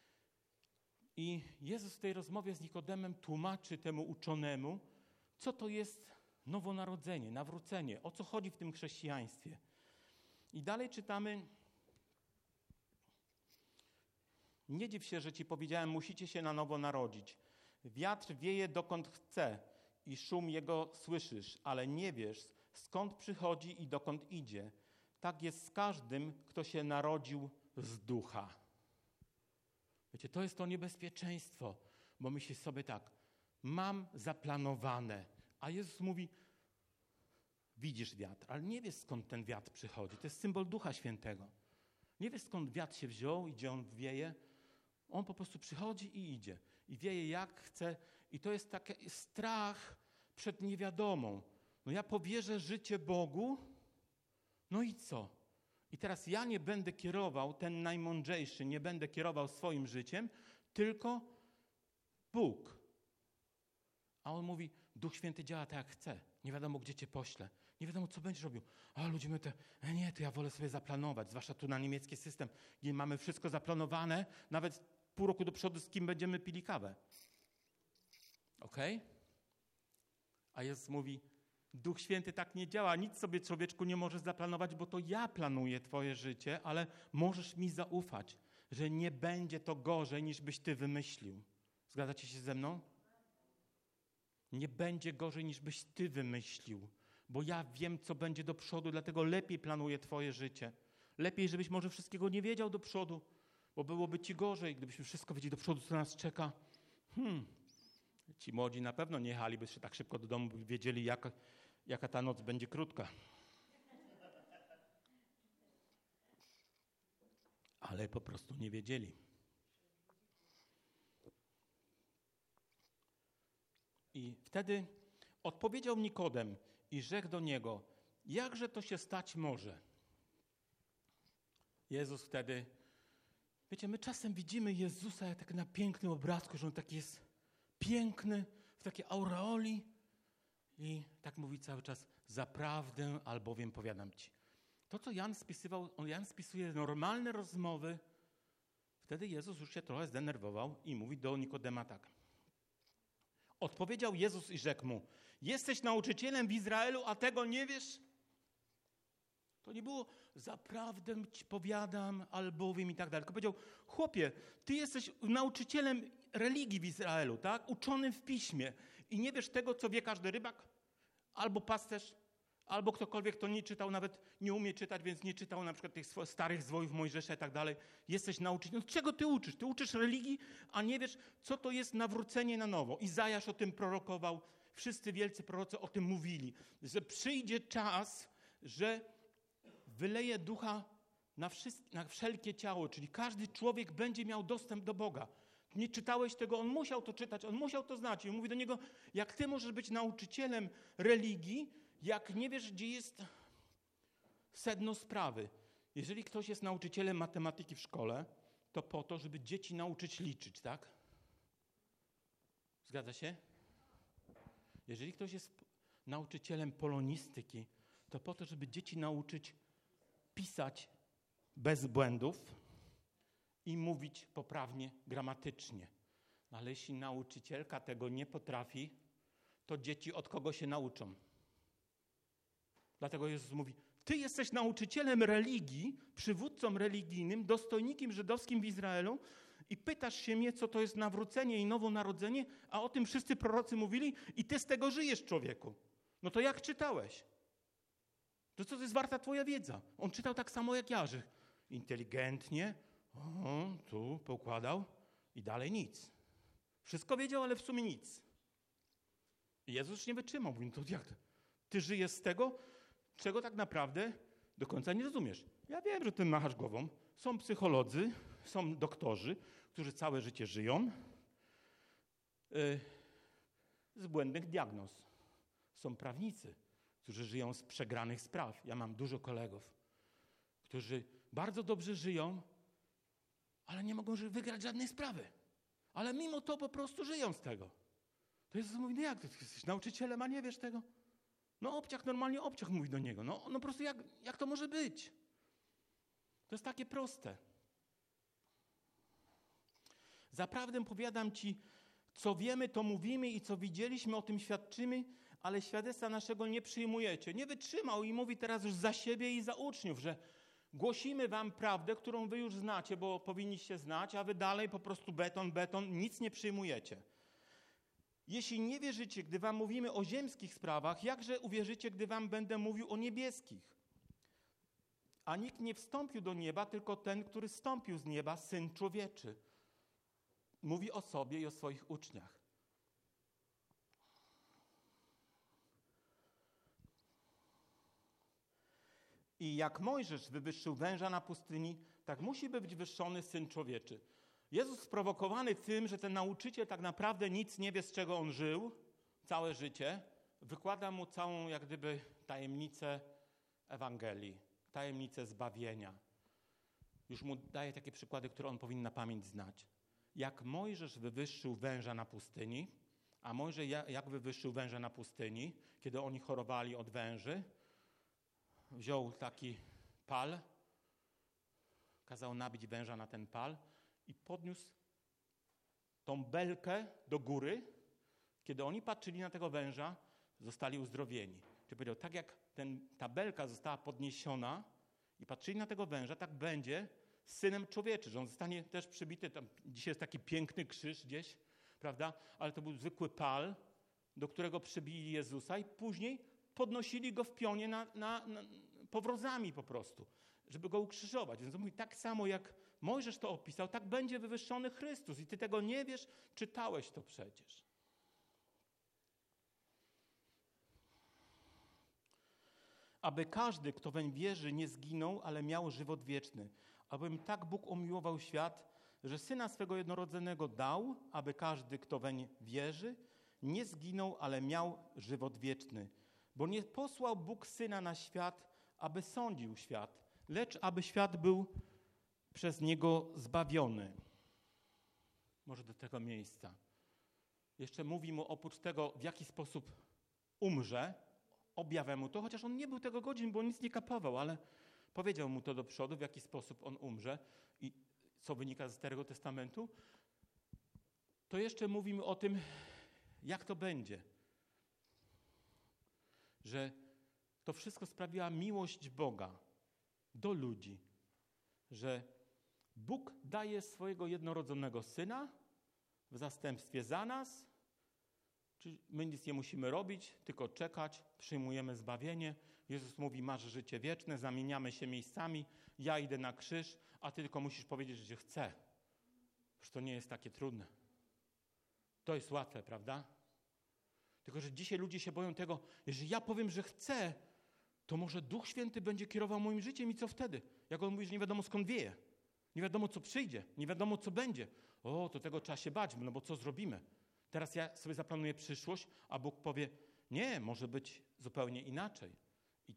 I Jezus w tej rozmowie z Nikodemem tłumaczy temu uczonemu, co to jest nowonarodzenie, nawrócenie, o co chodzi w tym chrześcijaństwie. I dalej czytamy, nie dziw się, że ci powiedziałem, musicie się na nowo narodzić. Wiatr wieje dokąd chce i szum jego słyszysz, ale nie wiesz, skąd przychodzi i dokąd idzie. Tak jest z każdym, kto się narodził z ducha. Wiecie, to jest to niebezpieczeństwo, bo myślisz sobie tak, mam zaplanowane, a Jezus mówi, widzisz wiatr, ale nie wiesz, skąd ten wiatr przychodzi. To jest symbol Ducha Świętego. Nie wiesz, skąd wiatr się wziął i gdzie on wieje. On po prostu przychodzi i idzie. I wieje jak chce. I to jest taki strach przed niewiadomą. No ja powierzę życie Bogu, no i co? I teraz ja nie będę kierował, ten najmądrzejszy, nie będę kierował swoim życiem, tylko Bóg. A on mówi, Duch Święty działa tak jak chce. Nie wiadomo, gdzie cię pośle. Nie wiadomo, co będziesz robił. A ludzie mówią, nie, to ja wolę sobie zaplanować, zwłaszcza tu na niemiecki system, gdzie mamy wszystko zaplanowane, nawet pół roku do przodu, z kim będziemy pili kawę. Okej? A Jezus mówi, Duch Święty tak nie działa, nic sobie człowieczku nie możesz zaplanować, bo to ja planuję twoje życie, ale możesz mi zaufać, że nie będzie to gorzej, niż byś ty wymyślił. Zgadzacie się ze mną? Nie będzie gorzej, niż byś ty wymyślił, bo ja wiem, co będzie do przodu, dlatego lepiej planuję twoje życie. Lepiej, żebyś może wszystkiego nie wiedział do przodu, bo byłoby ci gorzej, gdybyśmy wszystko wiedzieli do przodu, co nas czeka. Ci młodzi na pewno nie jechaliby jeszcze tak szybko do domu, by wiedzieli, jaka ta noc będzie krótka. Ale po prostu nie wiedzieli. I wtedy odpowiedział Nikodem i rzekł do niego, jakże to się stać może? Jezus wtedy, wiecie, my czasem widzimy Jezusa tak na pięknym obrazku, że On taki jest piękny, w takiej aureoli i tak mówi cały czas, zaprawdę, albowiem powiadam ci. To, co Jan spisywał, Jan spisuje normalne rozmowy. Wtedy Jezus już się trochę zdenerwował i mówi do Nikodema tak. Odpowiedział Jezus i rzekł mu, jesteś nauczycielem w Izraelu, a tego nie wiesz? To nie było, zaprawdę ci powiadam, albowiem i tak dalej. Tylko powiedział, chłopie, ty jesteś nauczycielem religii w Izraelu, tak? Uczonym w piśmie i nie wiesz tego, co wie każdy rybak, albo pasterz, albo ktokolwiek, kto nie czytał, nawet nie umie czytać, więc nie czytał na przykład tych starych zwojów Mojżesza i tak dalej. Jesteś nauczycielem. Czego ty uczysz? Ty uczysz religii, a nie wiesz, co to jest nawrócenie na nowo. Izajasz o tym prorokował, wszyscy wielcy prorocy o tym mówili, że przyjdzie czas, że wyleje ducha na wszelkie ciało, czyli każdy człowiek będzie miał dostęp do Boga. Nie czytałeś tego, on musiał to czytać, on musiał to znać. I mówi do niego, jak ty możesz być nauczycielem religii, jak nie wiesz, gdzie jest sedno sprawy. Jeżeli ktoś jest nauczycielem matematyki w szkole, to po to, żeby dzieci nauczyć liczyć, tak? Zgadza się? Jeżeli ktoś jest nauczycielem polonistyki, to po to, żeby dzieci nauczyć pisać bez błędów i mówić poprawnie gramatycznie. Ale jeśli nauczycielka tego nie potrafi, to dzieci od kogo się nauczą? Dlatego Jezus mówi, ty jesteś nauczycielem religii, przywódcą religijnym, dostojnikiem żydowskim w Izraelu i pytasz się mnie, co to jest nawrócenie i nowonarodzenie, a o tym wszyscy prorocy mówili i ty z tego żyjesz, człowieku. No to jak czytałeś? To co to jest warta twoja wiedza? On czytał tak samo jak ja, że inteligentnie, tu poukładał i dalej nic. Wszystko wiedział, ale w sumie nic. I Jezus nie wytrzymał. Mówi, to jak to? Ty żyjesz z tego, czego tak naprawdę do końca nie rozumiesz. Ja wiem, że ty machasz głową. Są psycholodzy, są doktorzy, którzy całe życie żyją z błędnych diagnoz. Są prawnicy, którzy żyją z przegranych spraw. Ja mam dużo kolegów, którzy bardzo dobrze żyją, ale nie mogą wygrać żadnej sprawy. Ale mimo to po prostu żyją z tego. To Jezus mówi, no jak ty jesteś nauczycielem, a nie wiesz tego? No obciach, normalnie obciach mówi do niego. No po prostu jak to może być? To jest takie proste. Zaprawdę powiadam ci, co wiemy, to mówimy i co widzieliśmy, o tym świadczymy, ale świadectwa naszego nie przyjmujecie. Nie wytrzymał i mówi teraz już za siebie i za uczniów, że głosimy wam prawdę, którą wy już znacie, bo powinniście znać, a wy dalej po prostu beton, nic nie przyjmujecie. Jeśli nie wierzycie, gdy wam mówimy o ziemskich sprawach, jakże uwierzycie, gdy wam będę mówił o niebieskich? A nikt nie wstąpił do nieba, tylko ten, który zstąpił z nieba, Syn Człowieczy. Mówi o sobie i o swoich uczniach. I jak Mojżesz wywyższył węża na pustyni, tak musi być wywyższony Syn Człowieczy. Jezus sprowokowany tym, że ten nauczyciel tak naprawdę nic nie wie, z czego on żył całe życie, wykłada mu całą jak gdyby tajemnicę Ewangelii, tajemnicę zbawienia. Już mu daje takie przykłady, które on powinien na pamięć znać. Jak Mojżesz wywyższył węża na pustyni, a Mojżesz jak wywyższył węża na pustyni, kiedy oni chorowali od węży, wziął taki pal, kazał nabić węża na ten pal i podniósł tą belkę do góry. Kiedy oni patrzyli na tego węża, zostali uzdrowieni. Czyli powiedział, tak jak ta belka została podniesiona i patrzyli na tego węża, tak będzie z Synem Człowieczy, że on zostanie też przybity. Tam dzisiaj jest taki piękny krzyż gdzieś, prawda? Ale to był zwykły pal, do którego przybili Jezusa i później podnosili go w pionie powrozami po prostu, żeby go ukrzyżować. Więc on mówi, tak samo jak Mojżesz to opisał, tak będzie wywyższony Chrystus. I ty tego nie wiesz, czytałeś to przecież. Aby każdy, kto weń wierzy, nie zginął, ale miał żywot wieczny. Abym tak Bóg umiłował świat, że Syna swego jednorodzonego dał, aby każdy, kto weń wierzy, nie zginął, ale miał żywot wieczny. Bo nie posłał Bóg Syna na świat, aby sądził świat, lecz aby świat był przez Niego zbawiony. Może do tego miejsca. Jeszcze mówi mu oprócz tego, w jaki sposób umrze, objawia mu to, chociaż on nie był tego godzin, bo on nic nie kapował, ale powiedział mu to do przodu, w jaki sposób on umrze i co wynika ze Starego Testamentu. To jeszcze mówimy o tym, jak to będzie. Że to wszystko sprawiła miłość Boga do ludzi. Że Bóg daje swojego jednorodzonego Syna w zastępstwie za nas. Czyli my nic nie musimy robić, tylko czekać, przyjmujemy zbawienie. Jezus mówi, masz życie wieczne, zamieniamy się miejscami, ja idę na krzyż, a ty tylko musisz powiedzieć, że chcę. Że to nie jest takie trudne. To jest łatwe, prawda? Tylko, że dzisiaj ludzie się boją tego, jeżeli ja powiem, że chcę, to może Duch Święty będzie kierował moim życiem i co wtedy? Jak on mówi, że nie wiadomo skąd wieje, nie wiadomo co przyjdzie, nie wiadomo co będzie. O, to tego trzeba się bać, no bo co zrobimy? Teraz ja sobie zaplanuję przyszłość, a Bóg powie, nie, może być zupełnie inaczej. I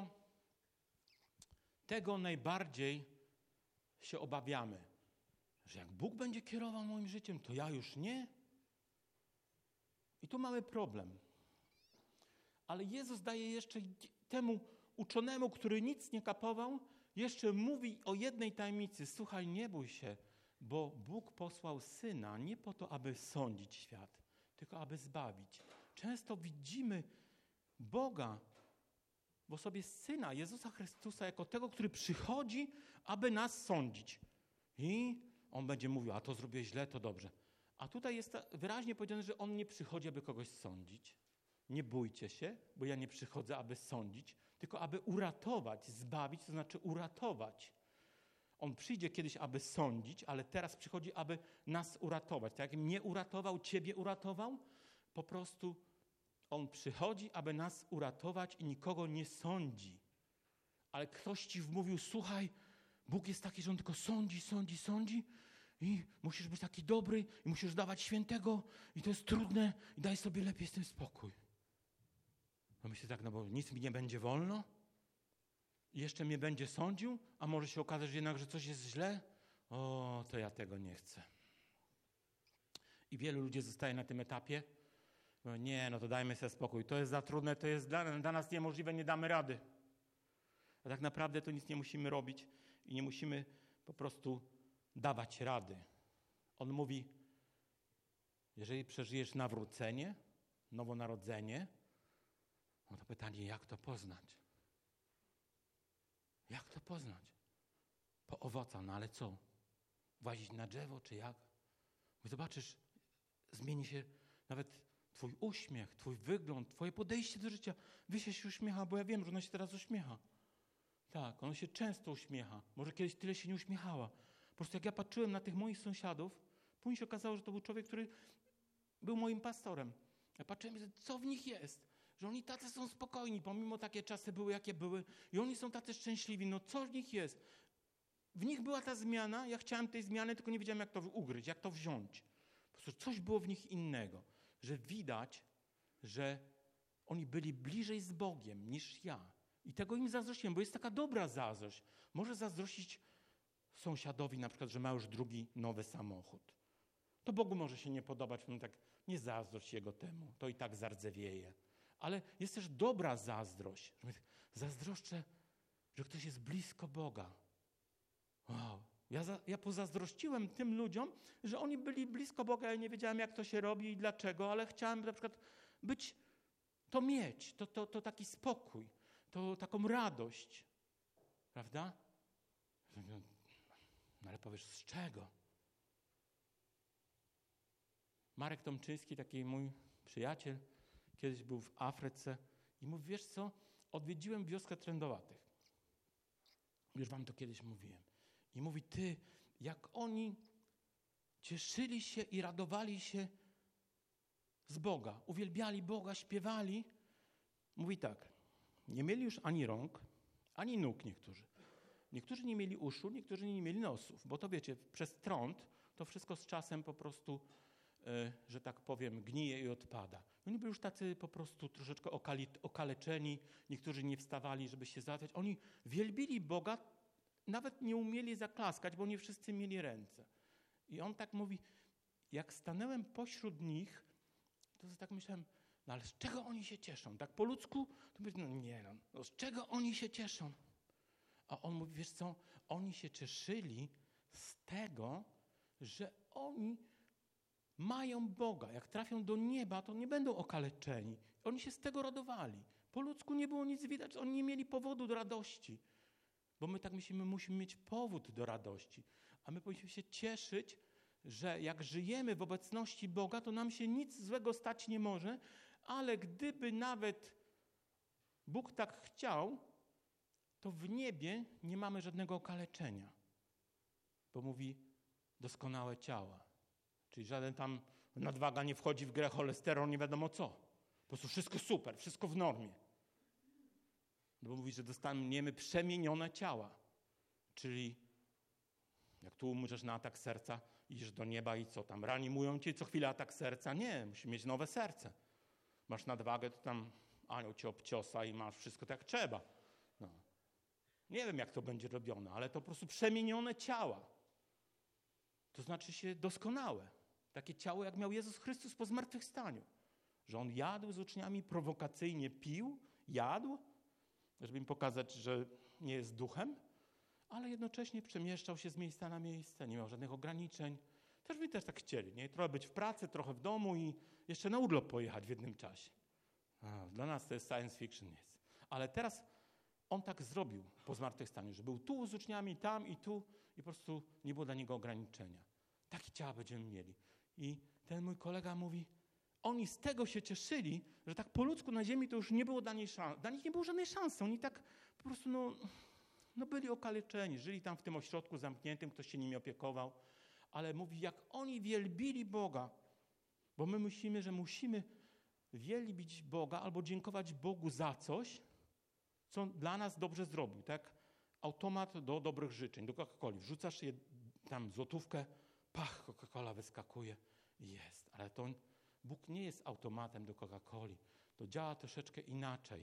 tego najbardziej się obawiamy, że jak Bóg będzie kierował moim życiem, to ja już nie. I tu mamy problem. Ale Jezus daje jeszcze temu uczonemu, który nic nie kapował, jeszcze mówi o jednej tajemnicy. Słuchaj, nie bój się, bo Bóg posłał Syna nie po to, aby sądzić świat, tylko aby zbawić. Często widzimy Boga w osobie Syna, Jezusa Chrystusa, jako tego, który przychodzi, aby nas sądzić. I On będzie mówił, a to zrobiłeś źle, to dobrze. A tutaj jest wyraźnie powiedziane, że On nie przychodzi, aby kogoś sądzić. Nie bójcie się, bo ja nie przychodzę, aby sądzić, tylko aby uratować, zbawić, to znaczy uratować. On przyjdzie kiedyś, aby sądzić, ale teraz przychodzi, aby nas uratować. Tak jak mnie uratował, ciebie uratował, po prostu On przychodzi, aby nas uratować i nikogo nie sądzi. Ale ktoś ci wmówił, słuchaj, Bóg jest taki, że On tylko sądzi i musisz być taki dobry i musisz dawać świętego i to jest trudne i daj sobie lepiej z tym spokój. No myślę tak, no bo nic mi nie będzie wolno i jeszcze mnie będzie sądził, a może się okazać jednak, że coś jest źle? O, to ja tego nie chcę. I wielu ludzi zostaje na tym etapie. No nie, no to dajmy sobie spokój. To jest za trudne, to jest dla nas niemożliwe, nie damy rady. A tak naprawdę to nic nie musimy robić i nie musimy po prostu dawać rady. On mówi, jeżeli przeżyjesz nawrócenie, nowonarodzenie, no to pytanie, jak to poznać? Jak to poznać? Po owocach, no ale co? Włazić na drzewo, czy jak? Bo zobaczysz, zmieni się nawet twój uśmiech, twój wygląd, twoje podejście do życia. Wysia się uśmiecha, bo ja wiem, że ona się teraz uśmiecha. Tak, ona się często uśmiecha. Może kiedyś tyle się nie uśmiechała. Po prostu jak ja patrzyłem na tych moich sąsiadów, później się okazało, że to był człowiek, który był moim pastorem. Ja patrzyłem, co w nich jest. Że oni tacy są spokojni, pomimo takie czasy były, jakie były. I oni są tacy szczęśliwi. No co w nich jest? W nich była ta zmiana. Ja chciałem tej zmiany, tylko nie wiedziałem, jak to ugryźć, jak to wziąć. Po prostu coś było w nich innego. Że widać, że oni byli bliżej z Bogiem niż ja. I tego im zazdrościłem, bo jest taka dobra zazdrość. Może zazdrościć sąsiadowi na przykład, że ma już drugi nowy samochód. To Bogu może się nie podobać, no tak nie zazdrość Jego temu, to i tak zardzewieje. Ale jest też dobra zazdrość. Zazdroszczę, że ktoś jest blisko Boga. Wow. Ja pozazdrościłem tym ludziom, że oni byli blisko Boga. Ja nie wiedziałem, jak to się robi i dlaczego, ale chciałem na przykład mieć, to taki spokój, to taką radość. Prawda? No ale powiesz, z czego? Marek Tomczyński, taki mój przyjaciel, kiedyś był w Afryce i mówi, wiesz co, odwiedziłem wioskę trędowatych. Już wam to kiedyś mówiłem. I mówi, ty, jak oni cieszyli się i radowali się z Boga, uwielbiali Boga, śpiewali. Mówi tak, nie mieli już ani rąk, ani nóg niektórzy. Niektórzy nie mieli uszu, niektórzy nie mieli nosów, bo to wiecie, przez trąd to wszystko z czasem po prostu, że tak powiem, gnije i odpada. Oni byli już tacy po prostu troszeczkę okaleczeni, niektórzy nie wstawali, żeby się załatwiać. Oni wielbili Boga nawet nie umieli zaklaskać, bo nie wszyscy mieli ręce. I on tak mówi, jak stanąłem pośród nich, to tak myślałem, no ale z czego oni się cieszą? Tak po ludzku, to myślę, no z czego oni się cieszą? A on mówi, wiesz co, oni się cieszyli z tego, że oni mają Boga. Jak trafią do nieba, to nie będą okaleczeni. Oni się z tego radowali. Po ludzku nie było nic widać, oni nie mieli powodu do radości. Bo my tak myślimy, musimy mieć powód do radości. A my powinniśmy się cieszyć, że jak żyjemy w obecności Boga, to nam się nic złego stać nie może, ale gdyby nawet Bóg tak chciał, to w niebie nie mamy żadnego okaleczenia. Bo mówi doskonałe ciała. Czyli żaden tam nadwaga nie wchodzi w grę, cholesterol, nie wiadomo co. Po prostu wszystko super, wszystko w normie. Bo mówi, że dostaniemy przemienione ciała. Czyli jak tu umrzesz na atak serca, idziesz do nieba i co tam? Reanimują cię co chwilę atak serca? Nie, musisz mieć nowe serce. Masz nadwagę, to tam anioł cię obciosa i masz wszystko tak jak trzeba. No. Nie wiem, jak to będzie robione, ale to po prostu przemienione ciała. To znaczy się doskonałe. Takie ciało, jak miał Jezus Chrystus po zmartwychwstaniu. Że On jadł z uczniami, prowokacyjnie pił, jadł, żeby im pokazać, że nie jest duchem, ale jednocześnie przemieszczał się z miejsca na miejsce, nie miał żadnych ograniczeń. Też by też tak chcieli, nie? Trochę być w pracy, trochę w domu i jeszcze na urlop pojechać w jednym czasie. Dla nas to jest science fiction. Jest. Ale teraz On tak zrobił po zmartwychwstaniu, że był tu z uczniami, tam i tu i po prostu nie było dla Niego ograniczenia. Takie ciała będziemy mieli. I ten mój kolega mówi, oni z tego się cieszyli, że tak po ludzku na ziemi to już nie było dla nich nie było żadnej szansy. Oni tak po prostu byli okaleczeni, żyli tam w tym ośrodku zamkniętym, ktoś się nimi opiekował. Ale mówi, jak oni wielbili Boga, bo my musimy wielbić Boga albo dziękować Bogu za coś, co dla nas dobrze zrobił. Tak? Automat do dobrych życzeń, do Coca-Coli. Wrzucasz je tam złotówkę, pach, Coca-Cola wyskakuje i jest. Ale to Bóg nie jest automatem do Coca-Coli. To działa troszeczkę inaczej.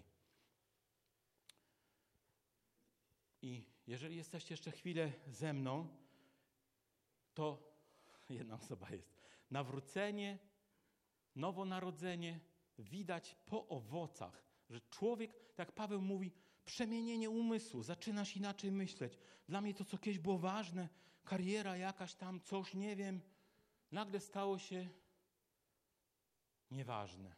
I jeżeli jesteście jeszcze chwilę ze mną, to jedna osoba jest. Nawrócenie, nowonarodzenie widać po owocach, że człowiek, tak jak Paweł mówi, przemienienie umysłu, zaczynasz inaczej myśleć. Dla mnie to, co kiedyś było ważne, kariera jakaś tam, coś, nie wiem, nagle stało się nieważne.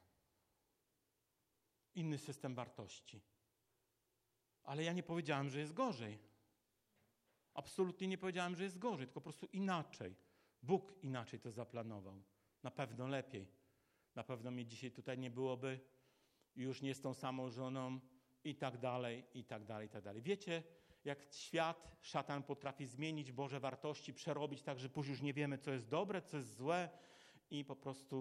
Inny system wartości. Ale ja nie powiedziałem, że jest gorzej. Absolutnie nie powiedziałem, że jest gorzej, tylko po prostu inaczej. Bóg inaczej to zaplanował. Na pewno lepiej. Na pewno mnie dzisiaj tutaj nie byłoby, już nie z tą samą żoną i tak dalej, i tak dalej, i tak dalej. Wiecie, jak świat, szatan potrafi zmienić Boże wartości, przerobić tak, że później już nie wiemy, co jest dobre, co jest złe i po prostu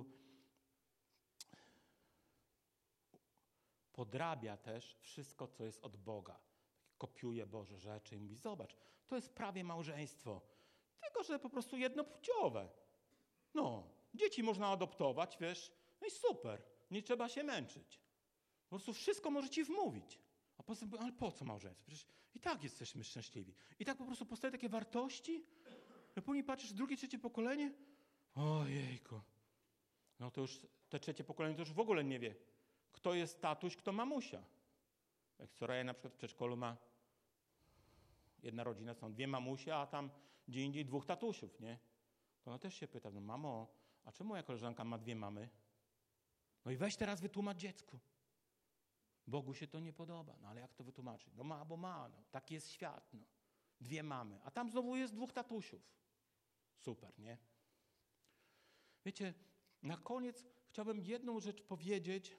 podrabia też wszystko, co jest od Boga. Kopiuje Boże rzeczy i mówi, zobacz, to jest prawie małżeństwo, tylko że po prostu jednopłciowe. Dzieci można adoptować, wiesz, no i super, nie trzeba się męczyć. Po prostu wszystko może ci wmówić. A potem, ale po co małżeństwo? Przecież i tak jesteśmy szczęśliwi. I tak po prostu powstają takie wartości, że później patrzysz, drugie, trzecie pokolenie, ojejku. No to już te trzecie pokolenie to już w ogóle nie wie, kto jest tatuś, kto mamusia. Jak Soraya na przykład w przedszkolu ma jedna rodzina, są dwie mamusie, a tam gdzie indziej dwóch tatusiów, nie? To ona też się pyta, mamo, a czemu moja koleżanka ma dwie mamy? No i weź teraz wytłumacz dziecku. Bogu się to nie podoba, ale jak to wytłumaczyć? Ma, bo ma, taki jest świat, Dwie mamy, a tam znowu jest dwóch tatusiów. Super, nie? Wiecie, na koniec chciałbym jedną rzecz powiedzieć,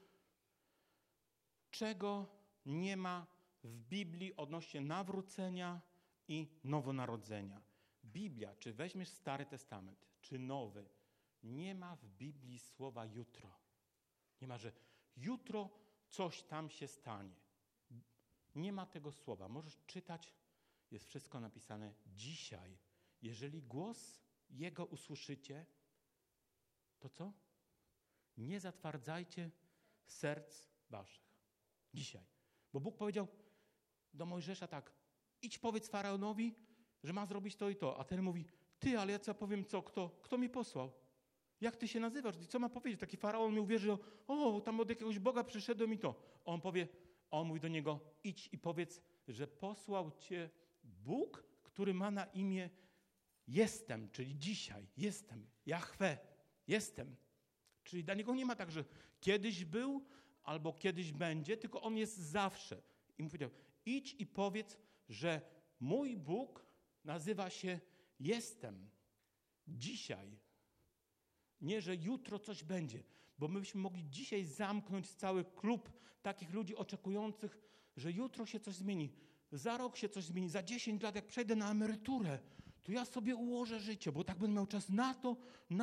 czego nie ma w Biblii odnośnie nawrócenia i nowonarodzenia. Biblia, czy weźmiesz Stary Testament, czy Nowy, nie ma w Biblii słowa jutro. Nie ma, że jutro coś tam się stanie. Nie ma tego słowa. Możesz czytać, jest wszystko napisane dzisiaj. Jeżeli głos Jego usłyszycie, to co? Nie zatwardzajcie serc waszych. Dzisiaj. Bo Bóg powiedział do Mojżesza tak, idź powiedz faraonowi, że ma zrobić to i to. A ten mówi, ty, ale ja co powiem, kto mi posłał? Jak ty się nazywasz? Co ma powiedzieć? Taki faraon mi uwierzy, tam od jakiegoś Boga przyszedłem i to. On mówi do niego, idź i powiedz, że posłał cię Bóg, który ma na imię jestem, czyli dzisiaj, jestem, Jahwe, jestem. Czyli dla niego nie ma tak, że kiedyś był albo kiedyś będzie, tylko on jest zawsze. I mu powiedział, idź i powiedz, że mój Bóg nazywa się jestem, dzisiaj. Nie, że jutro coś będzie, bo my byśmy mogli dzisiaj zamknąć cały klub takich ludzi oczekujących, że jutro się coś zmieni, za rok się coś zmieni, za 10 lat, jak przejdę na emeryturę, to ja sobie ułożę życie, bo tak będę miał czas na to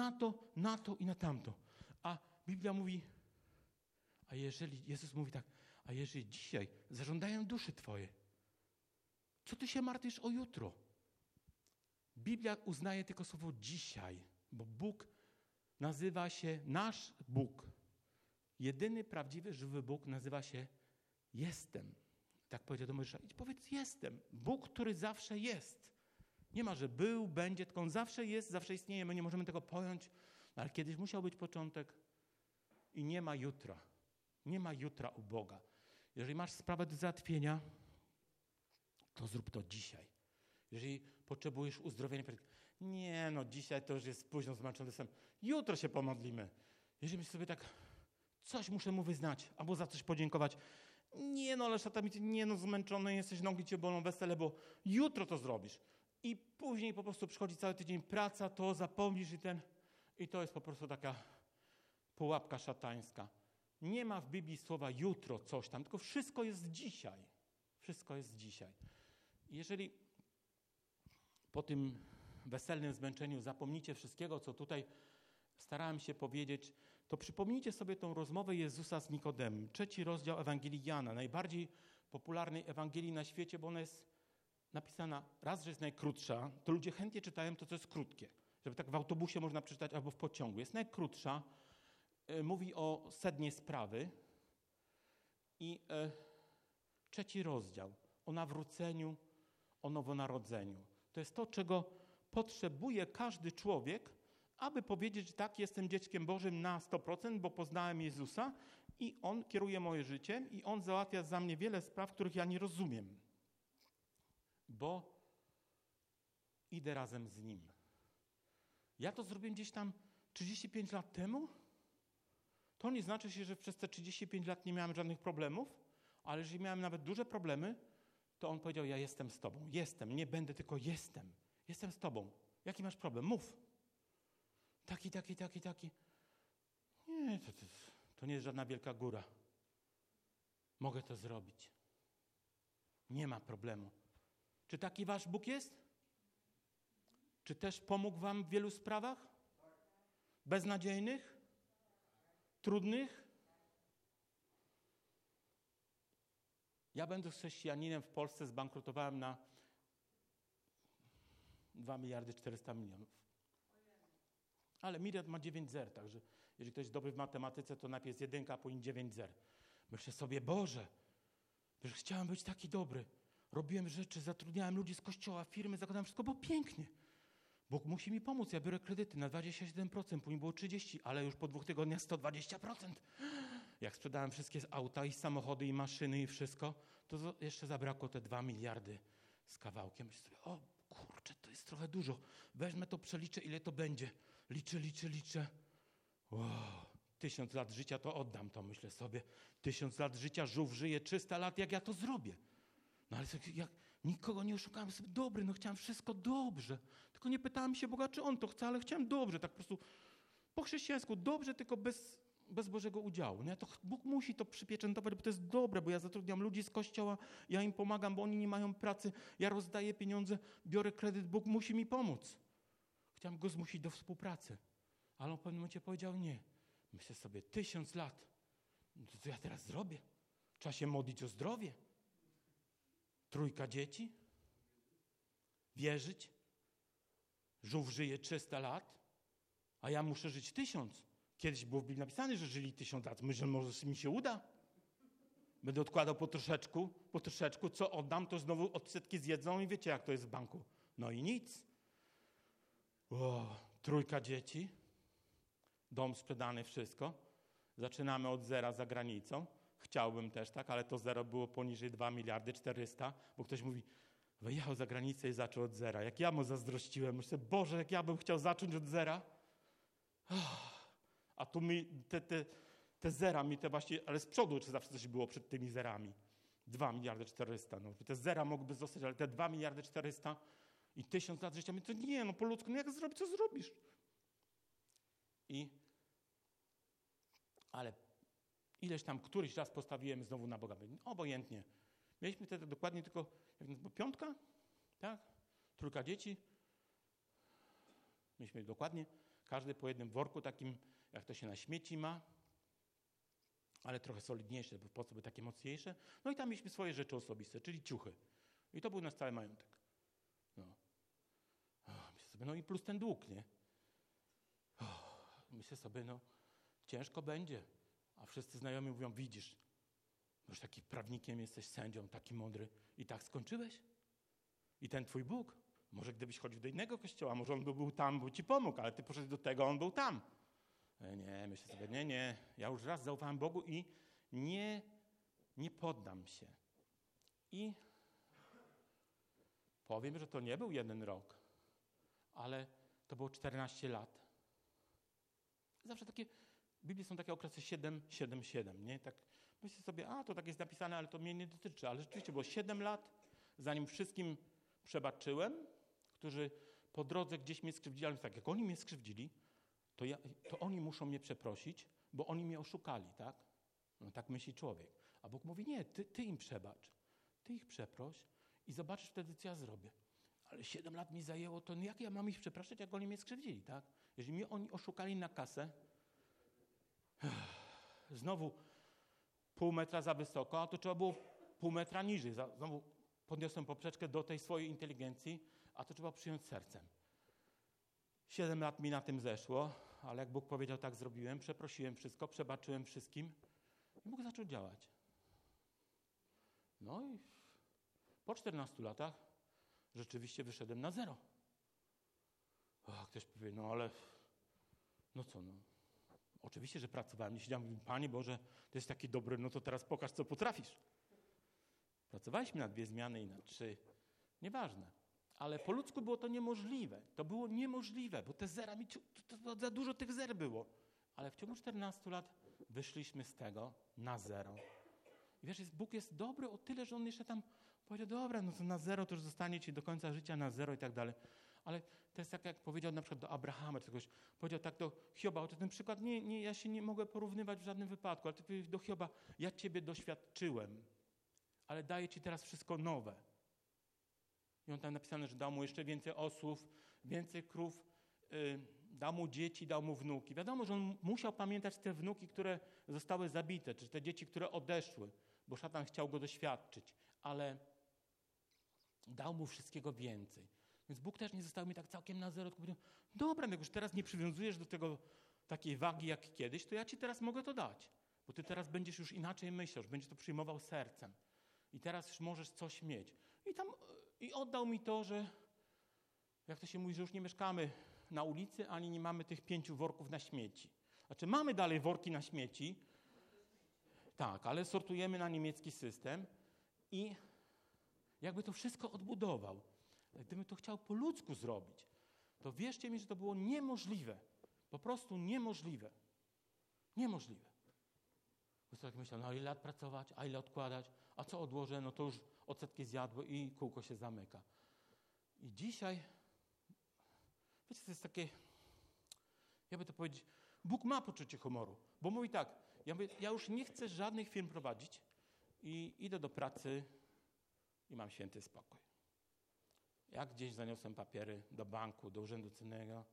i na tamto. A Biblia mówi, Jezus mówi tak, a jeżeli dzisiaj zażądają duszy twoje, co ty się martwisz o jutro? Biblia uznaje tylko słowo dzisiaj, bo Bóg nazywa się, nasz Bóg, jedyny prawdziwy, żywy Bóg nazywa się jestem. Tak powiedział do Mojżesza, idź powiedz jestem. Bóg, który zawsze jest. Nie ma, że był, będzie, tylko on zawsze jest, zawsze istnieje. My nie możemy tego pojąć, ale kiedyś musiał być początek i nie ma jutra. Nie ma jutra u Boga. Jeżeli masz sprawę do załatwienia, to zrób to dzisiaj. Jeżeli potrzebujesz uzdrowienia, nie, dzisiaj to już jest późno, zmęczony jestem. Jutro się pomodlimy. Jeżeli myślisz sobie tak, coś muszę mu wyznać, albo za coś podziękować. Ale szatan mi, zmęczony jesteś, nogi cię bolą, wesele, bo jutro to zrobisz. I później po prostu przychodzi cały tydzień praca, to zapomnisz i to jest po prostu taka pułapka szatańska. Nie ma w Biblii słowa jutro coś tam, tylko wszystko jest dzisiaj. Wszystko jest dzisiaj. Jeżeli po tym weselnym zmęczeniu zapomnicie wszystkiego, co tutaj starałem się powiedzieć, to przypomnijcie sobie tą rozmowę Jezusa z Nikodemem. 3 rozdział Ewangelii Jana, najbardziej popularnej Ewangelii na świecie, bo ona jest napisana raz, że jest najkrótsza, to ludzie chętnie czytają to, co jest krótkie. Żeby tak w autobusie można przeczytać albo w pociągu. Jest najkrótsza, mówi o sednie sprawy i 3 rozdział o nawróceniu, o nowonarodzeniu. To jest to, czego potrzebuje każdy człowiek, aby powiedzieć, że tak, jestem dzieckiem Bożym na 100%, bo poznałem Jezusa i On kieruje moje życiem i On załatwia za mnie wiele spraw, których ja nie rozumiem, bo idę razem z Nim. Ja to zrobiłem gdzieś tam 35 lat temu. To nie znaczy się, że przez te 35 lat nie miałem żadnych problemów, ale jeżeli miałem nawet duże problemy, to On powiedział, ja jestem z Tobą. Jestem, nie będę, tylko jestem. Jestem z Tobą. Jaki masz problem? Mów. Taki. Nie, to nie jest żadna wielka góra. Mogę to zrobić. Nie ma problemu. Czy taki wasz Bóg jest? Czy też pomógł wam w wielu sprawach? Beznadziejnych? Trudnych? Ja będąc chrześcijaninem w Polsce zbankrutowałem na 2 miliardy 400 milionów. Ale miliard ma 9 zer, także jeżeli ktoś jest dobry w matematyce, to najpierw jest 1, a później 9 zer. Myślę sobie, Boże, wiesz, chciałem być taki dobry. Robiłem rzeczy, zatrudniałem ludzi z kościoła, firmy, zakładałem wszystko, bo pięknie. Bóg musi mi pomóc, ja biorę kredyty na 27%, później było 30%, ale już po 2 tygodniach 120%. Jak sprzedałem wszystkie auta i samochody i maszyny i wszystko, to jeszcze zabrakło te 2 miliardy z kawałkiem. Myślę sobie, o kurczę, to jest trochę dużo. Wezmę to, przeliczę, ile to będzie. Liczę. Wow, 1000 lat życia to oddam to, myślę sobie. 1000 lat życia, żółw żyje 300 lat, jak ja to zrobię? No ale jak nikogo nie oszukałem, sobie dobry, chciałem wszystko dobrze. Tylko nie pytałem się Boga, czy On to chce, ale chciałem dobrze, tak po prostu po chrześcijańsku dobrze, tylko bez Bożego udziału. Nie? To Bóg musi to przypieczętować, bo to jest dobre, bo ja zatrudniam ludzi z kościoła, ja im pomagam, bo oni nie mają pracy, ja rozdaję pieniądze, biorę kredyt, Bóg musi mi pomóc. Chciałem Go zmusić do współpracy, ale On w pewnym momencie powiedział nie. Myślę sobie, 1000 lat, to co ja teraz zrobię? Trzeba się modlić o zdrowie. 3 dzieci? Wierzyć? Żółw żyje 300 lat, a ja muszę żyć 1000. Kiedyś było w Biblii napisane, że żyli 1000 lat. Myślę, może mi się uda. Będę odkładał po troszeczku, co oddam, to znowu odsetki zjedzą i wiecie, jak to jest w banku. No i nic. 3 dzieci, dom sprzedany, wszystko. Zaczynamy od zera za granicą. Chciałbym też tak, ale to zero było poniżej 2 miliardy 400, bo ktoś mówi, wyjechał za granicę i zaczął od zera. Jak ja mu zazdrościłem, myślę, Boże, jak ja bym chciał zacząć od zera. A tu mi te zera mi te właśnie, ale z przodu czy zawsze coś było przed tymi zerami. 2 miliardy 400. No, te zera mogłyby zostać, ale te 2 miliardy 400 i 1000 lat życia, to nie, no po ludzku, no jak zrobić, co zrobisz? Ale ileś tam, któryś raz postawiłem znowu na Boga. Obojętnie. Mieliśmy wtedy dokładnie tylko, 5, tak? 3 dzieci. Mieliśmy dokładnie, każdy po jednym worku takim, jak to się na śmieci ma, ale trochę solidniejsze, bo po co by takie mocniejsze. No i tam mieliśmy swoje rzeczy osobiste, czyli ciuchy. I to był nasz cały majątek. Myślę sobie, no i plus ten dług, nie? Myślę sobie, no ciężko będzie. A wszyscy znajomi mówią, widzisz, już taki prawnikiem jesteś, sędzią, taki mądry. I tak skończyłeś? I ten twój Bóg? Może gdybyś chodził do innego kościoła, może on był tam, by ci pomógł, ale ty poszedłeś do tego, on był tam. Nie, myślę sobie, nie. Ja już raz zaufałem Bogu i nie poddam się. I powiem, że to nie był 1 rok, ale to było 14 lat. Zawsze takie, w Biblii są takie okresy 7, 7, 7, nie? Tak myślę sobie, to tak jest napisane, ale to mnie nie dotyczy. Ale rzeczywiście było 7 lat, zanim wszystkim przebaczyłem, którzy po drodze gdzieś mnie skrzywdzili, ale tak, jak oni mnie skrzywdzili, to oni muszą mnie przeprosić, bo oni mnie oszukali, tak? No tak myśli człowiek. A Bóg mówi, nie, ty im przebacz. Ty ich przeproś i zobaczysz wtedy, co ja zrobię. Ale 7 lat mi zajęło, to jak ja mam ich przepraszać, jak oni mnie skrzywdzili, tak? Jeżeli mnie oni oszukali na kasę, znowu pół metra za wysoko, a to trzeba było pół metra niżej. Znowu podniosłem poprzeczkę do tej swojej inteligencji, a to trzeba przyjąć sercem. 7 lat mi na tym zeszło, ale jak Bóg powiedział, tak zrobiłem, przeprosiłem wszystko, przebaczyłem wszystkim i Bóg zaczął działać. No i po 14 latach rzeczywiście wyszedłem na 0. Ktoś powie, no ale, no co, no. Oczywiście, że pracowałem, nie siedziałem, mówię, Panie Boże, to jest taki dobry, no to teraz pokaż, co potrafisz. Pracowaliśmy na 2 zmiany i na 3, nieważne. Ale po ludzku było to niemożliwe. To było niemożliwe, bo te zera, to za dużo tych zer było. Ale w ciągu 14 lat wyszliśmy z tego na 0. I wiesz, Bóg jest dobry o tyle, że On jeszcze tam powiedział, dobra, no to na 0 to już zostanie ci do końca życia na 0 i tak dalej. Ale to jest tak, jak powiedział na przykład do Abrahama, czy kogoś, powiedział tak do Hioba, ten przykład, ja się nie mogę porównywać w żadnym wypadku, ale ty powiedział do Hioba, ja ciebie doświadczyłem, ale daję ci teraz wszystko nowe. I on tam napisane, że dał mu jeszcze więcej osłów, więcej krów, dał mu dzieci, dał mu wnuki. Wiadomo, że on musiał pamiętać te wnuki, które zostały zabite, czy te dzieci, które odeszły, bo szatan chciał go doświadczyć, ale dał mu wszystkiego więcej. Więc Bóg też nie został mi tak całkiem na 0, tylko powiedział, dobra, jak już teraz nie przywiązujesz do tego takiej wagi jak kiedyś, to ja ci teraz mogę to dać, bo ty teraz będziesz już inaczej myślał, będziesz to przyjmował sercem i teraz już możesz coś mieć. I oddał mi to, że jak to się mówi, że już nie mieszkamy na ulicy, ani nie mamy tych 5 worków na śmieci. Znaczy mamy dalej worki na śmieci, tak, ale sortujemy na niemiecki system i jakby to wszystko odbudował. Gdybym to chciał po ludzku zrobić, to wierzcie mi, że to było niemożliwe. Po prostu niemożliwe. Niemożliwe. Bo tak myślałem, no ile lat pracować, a ile odkładać, a co odłożę, no to już odsetki zjadły i kółko się zamyka. I dzisiaj, wiecie, to jest takie, jakby to powiedzieć, Bóg ma poczucie humoru, bo mówi tak, ja już nie chcę żadnych firm prowadzić i idę do pracy i mam święty spokój. Jak gdzieś zaniosłem papiery do banku, do urzędu cennego,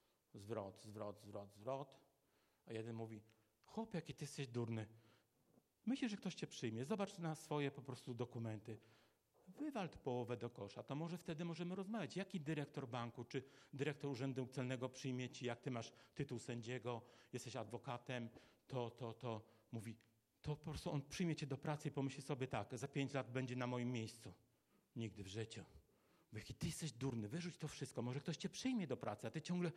zwrot. A jeden mówi, chłopie, jaki ty jesteś durny. Myślisz, że ktoś cię przyjmie. Zobacz na swoje po prostu dokumenty. Wywal połowę do kosza, to może wtedy możemy rozmawiać. Jaki dyrektor banku, czy dyrektor urzędu celnego przyjmie ci, jak ty masz tytuł sędziego, jesteś adwokatem, to. Mówi, to po prostu on przyjmie cię do pracy i pomyśli sobie tak, za 5 lat będzie na moim miejscu. Nigdy w życiu. Bo jaki ty jesteś durny, wyrzuć to wszystko. Może ktoś cię przyjmie do pracy, a ty ciągle...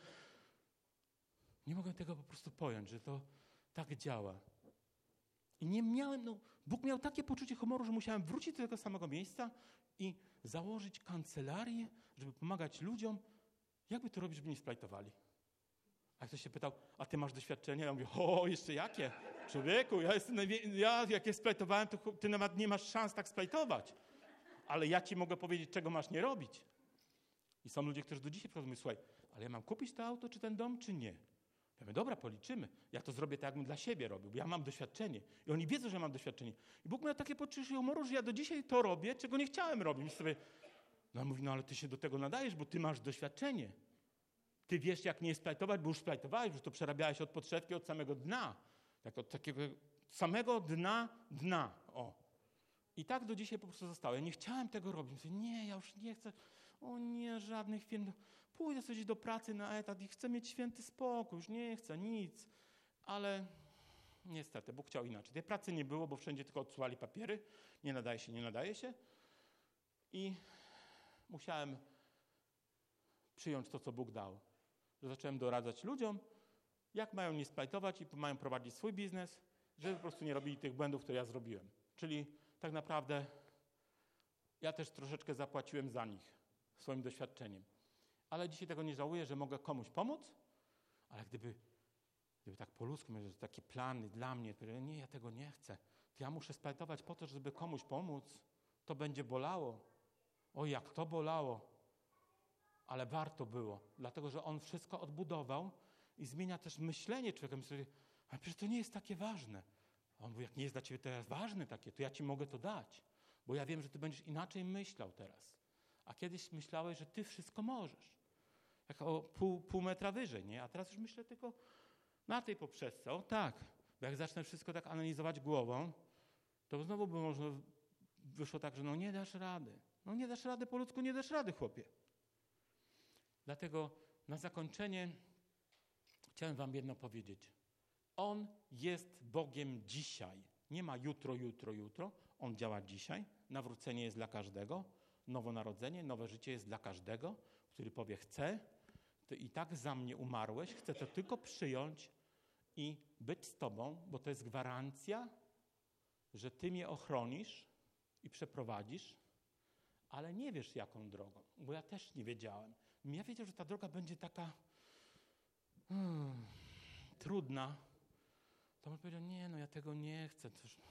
Nie mogę tego po prostu pojąć, że to tak działa. I nie miałem, Bóg miał takie poczucie humoru, że musiałem wrócić do tego samego miejsca i założyć kancelarię, żeby pomagać ludziom. Jakby to robić, żeby nie splajtowali? A ktoś się pytał, a ty masz doświadczenie? Ja mówię, jeszcze jakie? Człowieku, jak je splajtowałem, to ty nawet nie masz szans tak splajtować. Ale ja ci mogę powiedzieć, czego masz nie robić. I są ludzie, którzy do dzisiaj mówią, słuchaj, ale ja mam kupić to auto, czy ten dom, czy nie? Ja mówię, dobra, policzymy. Ja to zrobię tak, jakbym dla siebie robił, bo ja mam doświadczenie. I oni wiedzą, że mam doświadczenie. I Bóg miał takie poczucie humoru, że ja do dzisiaj to robię, czego nie chciałem robić. I sobie, on mówi, ale ty się do tego nadajesz, bo ty masz doświadczenie. Ty wiesz, jak nie splajtować, bo już splajtowałeś, już to przerabiałeś od podszewki, od samego dna. Tak od takiego samego dna. O. I tak do dzisiaj po prostu zostało. Ja nie chciałem tego robić. Mówię, nie, ja już nie chcę. O nie, żadnych firm. Pójdę sobie do pracy na etat i chcę mieć święty spokój. Już nie chcę nic. Ale niestety, Bóg chciał inaczej. Tej pracy nie było, bo wszędzie tylko odsyłali papiery. Nie nadaje się. I musiałem przyjąć to, co Bóg dał. Że zacząłem doradzać ludziom, jak mają nie splajtować i mają prowadzić swój biznes, żeby po prostu nie robili tych błędów, które ja zrobiłem. Czyli tak naprawdę ja też troszeczkę zapłaciłem za nich swoim doświadczeniem. Ale dzisiaj tego nie żałuję, że mogę komuś pomóc, ale gdyby tak po ludzku, że takie plany dla mnie, nie, ja tego nie chcę, to ja muszę splajtować po to, żeby komuś pomóc, to będzie bolało. Oj, jak to bolało. Ale warto było, dlatego że on wszystko odbudował i zmienia też myślenie człowieka. Myślę, ale przecież to nie jest takie ważne. A on mówi, jak nie jest dla ciebie teraz ważne takie, to ja ci mogę to dać, bo ja wiem, że ty będziesz inaczej myślał teraz. A kiedyś myślałeś, że ty wszystko możesz. Jak o pół metra wyżej, nie? A teraz już myślę tylko na tej poprzeczce. O tak, bo jak zacznę wszystko tak analizować głową, to znowu by można wyszło tak, że nie dasz rady. Nie dasz rady po ludzku, nie dasz rady, chłopie. Dlatego na zakończenie chciałem wam jedno powiedzieć. On jest Bogiem dzisiaj. Nie ma jutro. On działa dzisiaj. Nawrócenie jest dla każdego. Nowonarodzenie, nowe życie jest dla każdego, który powie, chcę, ty i tak za mnie umarłeś, chcę to tylko przyjąć i być z tobą, bo to jest gwarancja, że ty mnie ochronisz i przeprowadzisz, ale nie wiesz jaką drogą, bo ja też nie wiedziałem. Ja wiedział, że ta droga będzie taka trudna. To on powiedział, nie, ja tego nie chcę.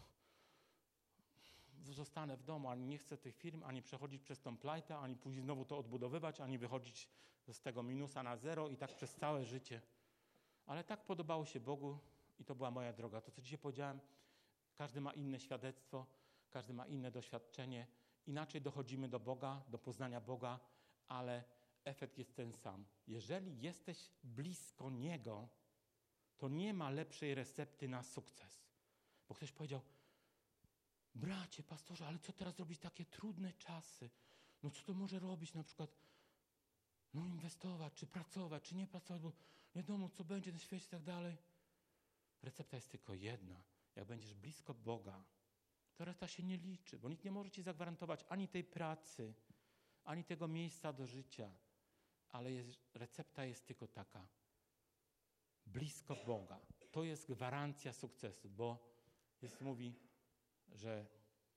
Zostanę w domu, ani nie chcę tych firm, ani przechodzić przez tą plajtę, ani później znowu to odbudowywać, ani wychodzić z tego minusa na zero i tak przez całe życie. Ale tak podobało się Bogu i to była moja droga. To, co dzisiaj powiedziałem, każdy ma inne świadectwo, każdy ma inne doświadczenie. Inaczej dochodzimy do Boga, do poznania Boga, ale efekt jest ten sam. Jeżeli jesteś blisko Niego, to nie ma lepszej recepty na sukces. Bo ktoś powiedział, bracie, pastorze, ale co teraz robić takie trudne czasy? Co to może robić na przykład? Inwestować, czy pracować, czy nie pracować, bo nie wiadomo, co będzie na świecie i tak dalej. Recepta jest tylko jedna. Jak będziesz blisko Boga, to reszta się nie liczy, bo nikt nie może ci zagwarantować ani tej pracy, ani tego miejsca do życia. Ale recepta jest tylko taka. Blisko Boga. To jest gwarancja sukcesu, bo mówi, że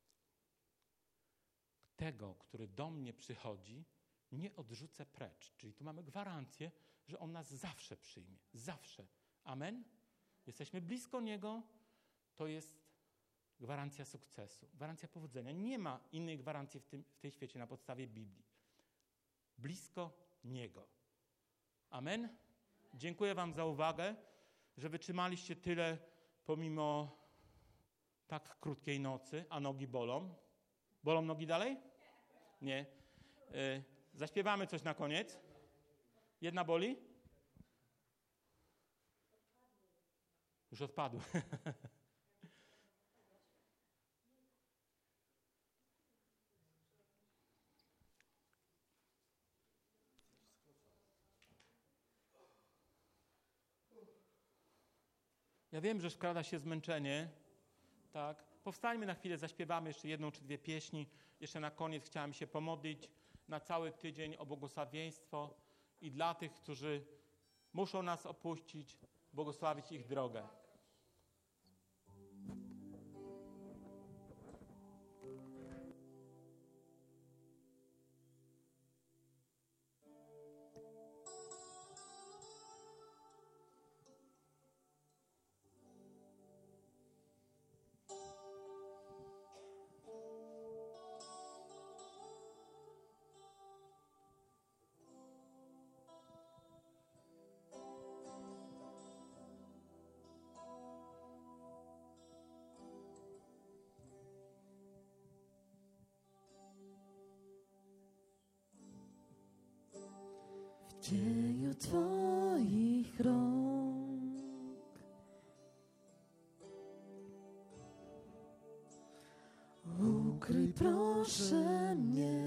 tego, który do mnie przychodzi, nie odrzucę precz. Czyli tu mamy gwarancję, że On nas zawsze przyjmie. Zawsze. Amen? Jesteśmy blisko Niego, to jest gwarancja sukcesu, gwarancja powodzenia. Nie ma innej gwarancji w tej świecie na podstawie Biblii. Blisko Niego. Amen? Dziękuję wam za uwagę, że wytrzymaliście tyle pomimo tak krótkiej nocy, a nogi bolą. Bolą nogi dalej? Nie. Zaśpiewamy coś na koniec. Jedna boli? Już odpadły. Ja wiem, że skrada się zmęczenie. Tak. Powstańmy na chwilę, zaśpiewamy jeszcze jedną czy dwie pieśni. Jeszcze na koniec chciałem się pomodlić na cały tydzień o błogosławieństwo i dla tych, którzy muszą nas opuścić, błogosławić ich drogę. W dzieju Twoich rąk ukryj proszę mnie